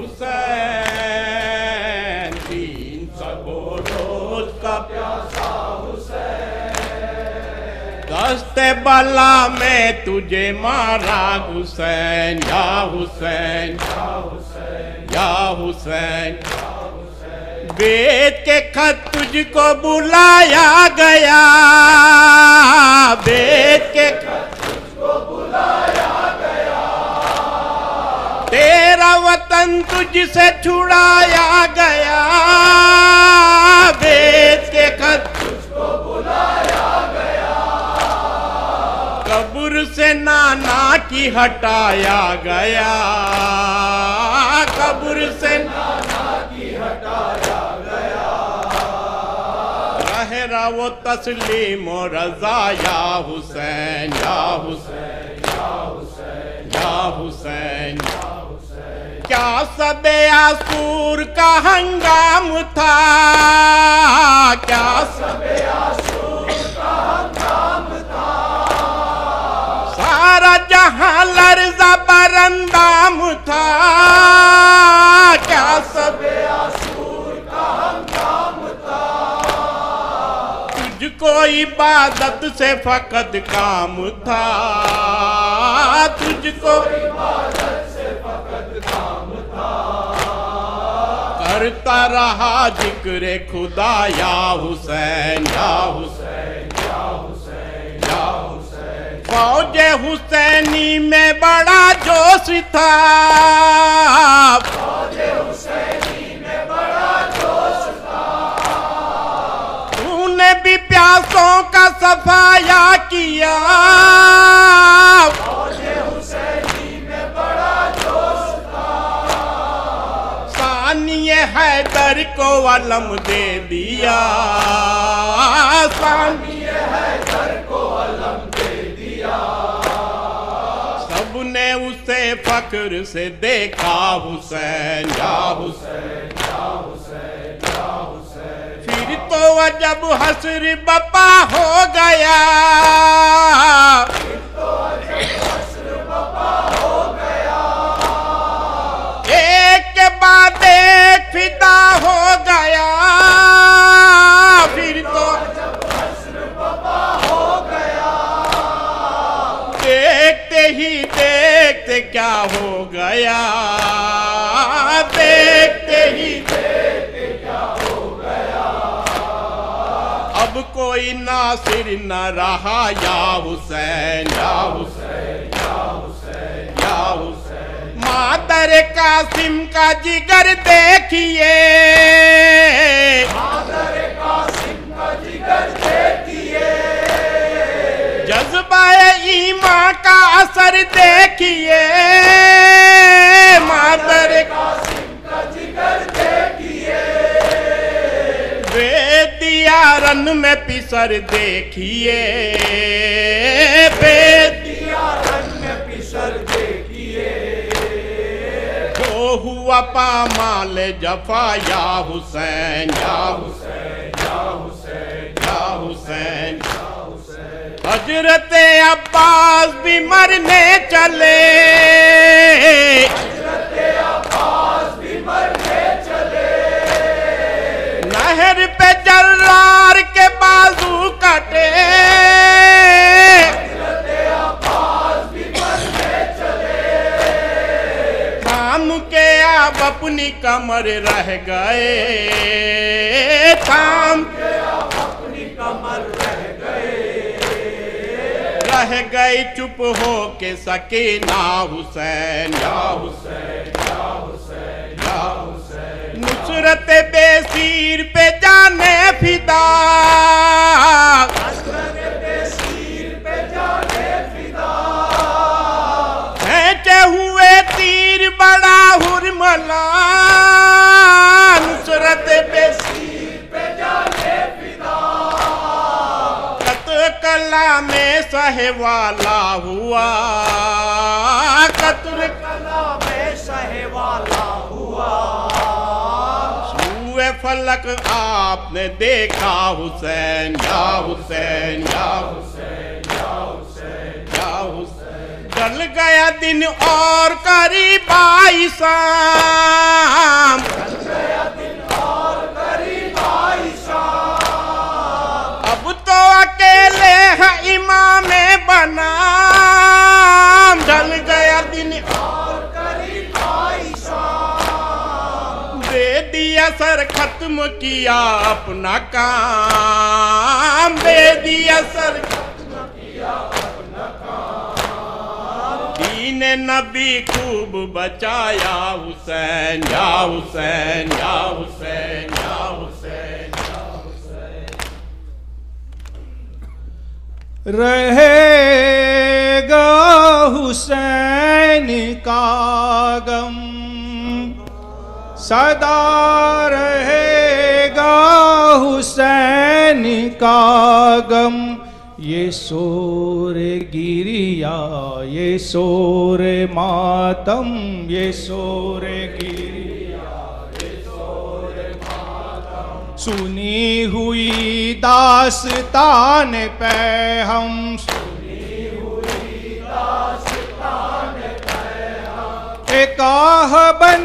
حسین، 300 روز کا پیاسا حسین، دست بلا میں تجھے مارا حسین، یا حسین، یا حسین، یا حسین، بیت کے خط تجھ کو بلایا گیا، بیت کے خط تجھ کو بلایا گیا، تیرا وطن تجھ سے چھڑایا گیا، بیت کے خط تجھ کو بلایا گیا، قبر سے نانا کی ہٹایا گیا، قبر سے نانا کی ہٹایا وہ تسلیم و رضا، یا حسین، یا حسین، یا حسین، یا حسین، کیا سب عصور کا ہنگام تھا، کیا سب عصور کا ہنگام تھا، سارا جہاں لرزہ برندام تھا، کیا سب عصور کا ہنگام تھا، تجھ کو عبادت سے فقط کام تھا، تجھ کو عبادت سے فقط کام تھا، کرتا رہا ذکر خدا، یا حسین، یا حسین، یا حسین، یا حسین، فوج حسینی میں بڑا جوش تھا، فوج حسینی میں بڑا جوش تھا، بھی پیاسوں کا صفایا کیا، فوج حسینی میں بڑا جوش تھا، ثانی حیدر کو علم دے دیا، ثانی حیدر کو علم دے دیا، سب نے اسے فخر سے دیکھا حسین، یا حسین، یا حسین، یا حسین، پھر تو جب حشر بپا ہو گیا، پھر تو جب حشر بپا ہو گیا، ایک کے بعد ایک فدا ہو گیا، پھر تو جب حشر بپا ہو گیا، دیکھتے ہی دیکھتے کیا ہو گیا، دیکھتے ہی دیکھتے کیا ہو گیا، اب کوئی ناصر نہ رہا، یا حسین، یا حسین، یا حسین، یا حسین، مادر قاسم کا جگر دیکھیے، مادر قاسم کا جگر دیکھیے، جذبہ ایمان کا اثر دیکھیے، مادر قاسم کا جگر دیکھیے، بیدیارن میں پسر دیکھیے، بیدیارن میں پسر دیکھیے، ہوا پامال جفا یا حسین یا حسین یا حسین یا حسین حضرت عباس بھی مرنے چلے حضرت عباس بھی مرنے چلے نہر پہ جرار کے بازو کٹے حضرت عباس بھی مرنے چلے تھام کے اب اپنی کمر رہ گئے تھام کے اب اپنی کمر رہ گئی چپ ہو کے سکینہ حسین یا حسین یا حسین یا حسین نصرت بے سیر پہ جانے فدا نصرت بے سیر پہ جانے فدا کھینچے ہوئے تیر بڑا حرملا نصرت بے سیر پہ جانے فدا کلا میں سہے والا ہوا قطر کلا میں سہے والا ہوا سوئے فلک آپ نے دیکھا حسین یا حسین یا حسین یا حسین یا حسین ڈل گیا دن اور قریب آئی شام ڈل گیا دن اور قریب آئی شام اب تو اکیلے ہیں امام بنا ڈل گیا دن اور قریب آئی شام دے دیا سر ختم کیا اپنا کام دے دیا سر ختم کیا اپنا کام دین نبی خوب بچایا حسین یا حسین یا حسین یا حسین رہے گا حسین کا غم سدا رہے گا حسین کا غم یہ شور گریا یہ شور ماتم یہ شور گریا یہ شور ماتم سنی ہوئی داستان پہ ہم سنی ہوئی داستان پہ ہم ایک آہ بن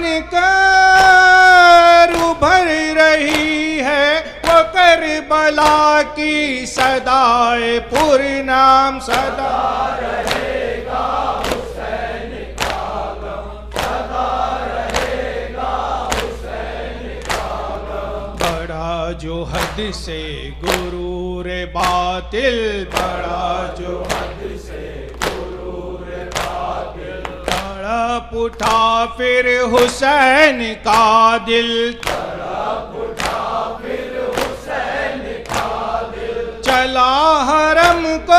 کر ابھر رہی ہے وہ کربلا کی صدائے پرنام صدا رہے گا حسین کا غم صدا رہے گا حسین کا غم بڑا جو حد سے غرور باطل بڑا جو حد سے غرور باطل تڑپ اٹھا پھر حسین کا دل تڑپ اٹھا پھر حسین کا دل چلا حرم کو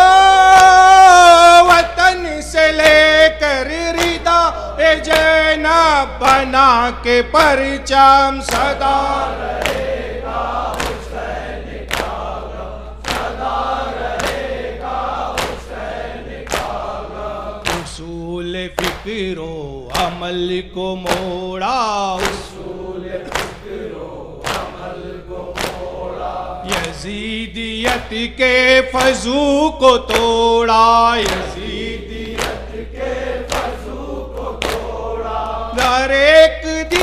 وطن سے لے کر ردا زینب بنا کے پرچم صدا رہے گا حسین کا غم صدا رہے گا حسین کا غم اصول فکر و عمل کو موڑا اصول فکر و عمل کو موڑا یزیدیت کے فضو کو توڑا یزیدیت کے فضو کو توڑا در ایک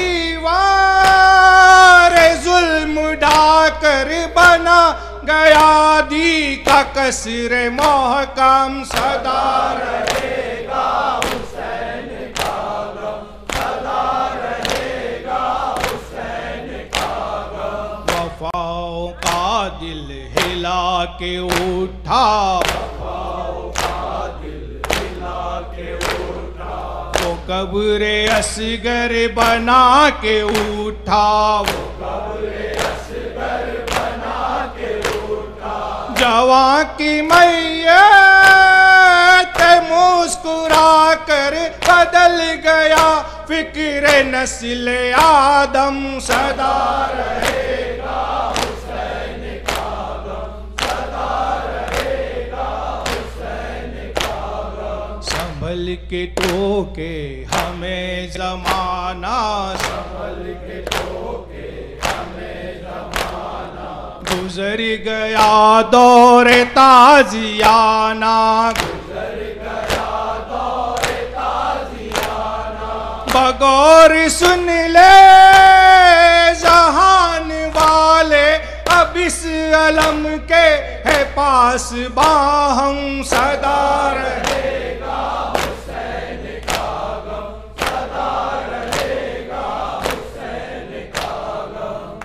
دیوار ظلم ڈھا کر بنا گیا دی کا کسر محکم صدا رہے گا حسین کا غم صدا رہے گا حسین کا غم وفاؤں کا دل ہلا کے اٹھا وفاؤں کا دل ہلا کے اٹھا وہ قبر اصغر بنا کے اٹھا وہ قبر اصغر بنا کے اٹھا جوان کی میت مسکرا کر بدل گیا فکر نسل آدم صدا رہے گا حسین کا غم صدا رہے گا حسین کا غم संभल के टोके हमें ज़माना, संभल के टोके हमें ज़माना। गुज़र गया दौर ताज़ियाना, गुज़र गया दौर ताज़ियाना। बगौर सुन ले जहान वाले, अब इस अलम के है पास बाहम सदा रहेगा हुसैन का गम, सदा रहेगा हुसैन का गम।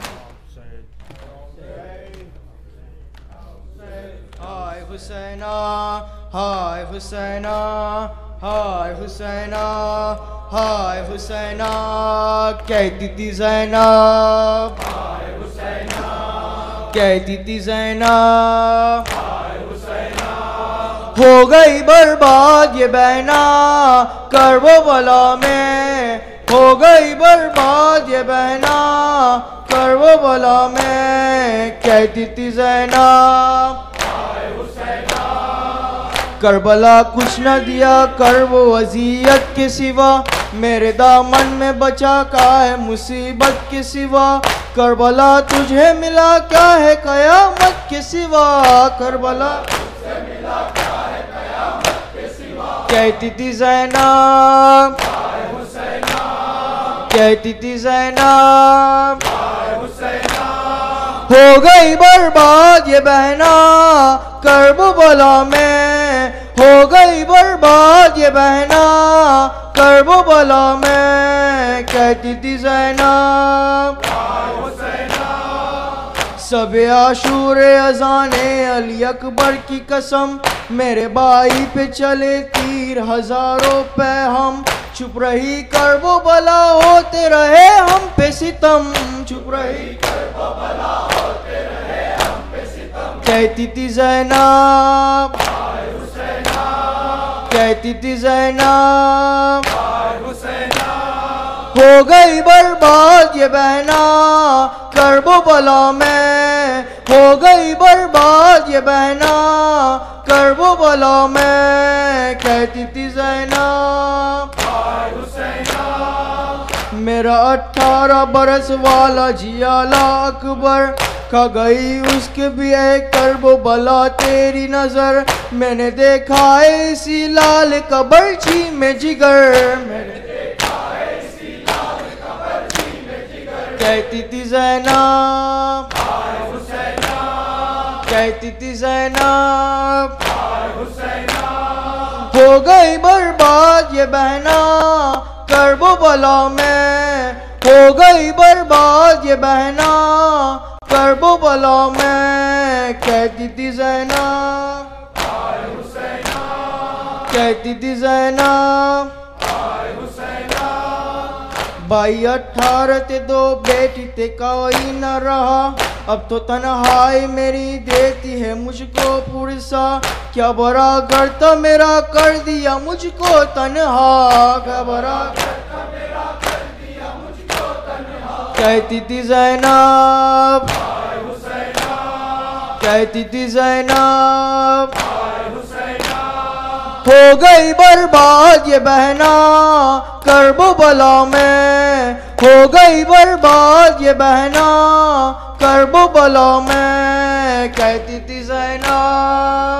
हाय हुसैना, हाय हुसैना, हाय हुसैना, हाय हुसैना। कहती थी ज़ैनब, हाय हुसैना, कहती थी ज़ैनब, हाय हुसैना। हो गई बर्बाद ये बहना करबला में, हो गई बर्बाद ये बहना करबला में। कहती थी ज़ैनब, करबला कुछ न दिया कर्ब वज़ियत के सिवा, मेरे दामन में बचा क्या है मुसीबत के सिवा। करबला तुझे मिला क्या है क़यामत के सिवा, करबला तुझे मिला क्या है क़यामत के सिवा। कहती थी ज़ैनब, हाय हुसैना, कहती थी ज़ैनब, हाय हुसैना। हो गई बर्बाद ये बहना करबला में, हो गई बर्बाद ये बहना करबला में। कहती थी ज़ैनब, सब आशूर अज़ाने अली अकबर की कसम, मेरे भाई पे चले तीर हजारों पे हम। चुप रही करबला होते रहे हम पे सितम, चुप रही करबला होते रहे हम पे सितम। कहती थी ज़ैनब, हाय हुसैना, कहती थी ज़ैनब, हाय हुसैना। हो गई बर्बाद ये बहना करबला में, हो गई बर्बाद ये बहना करबला में। कहती थी ज़ैनब, हाय हुसैना। मेरा 18 बरस वाला जियाला अकबर, खा गई उसके भी एक करबला तेरी नजर। मैंने देखा है इसी लाल कबरची में जिगर, मैंने देखा है इसी लाल कबरची में जिगर। कहती थी ज़ैनब, हाय हुसैना, कहती थी ज़ैनब, हाय हुसैना। हो गई बर्बाद ये बहना करबला में, हो गई बर्बाद ये बहना करबला में। कहती थी ज़ैनब, हाय हुसैना, कहती थी ज़ैनब, हाय हुसैना। भाई 18 थे, 2 बेटी थे, कोई न रहा। अब तो तन्हाई मेरी देती है मुझको पुरसा, क्या बड़ा करता मेरा कर दिया मुझको तन्हा, क्या बड़ा करता मेरा कर दिया मुझको तन्हा। कहती थी ज़ैनब, हाय हुसैना, कहती थी ज़ैनब, हाय हुसैना। हो गई बर्बाद ये बहना करबला में, हो गई बर्बाद ये बहना करबला में। कहती थी ज़ैनब,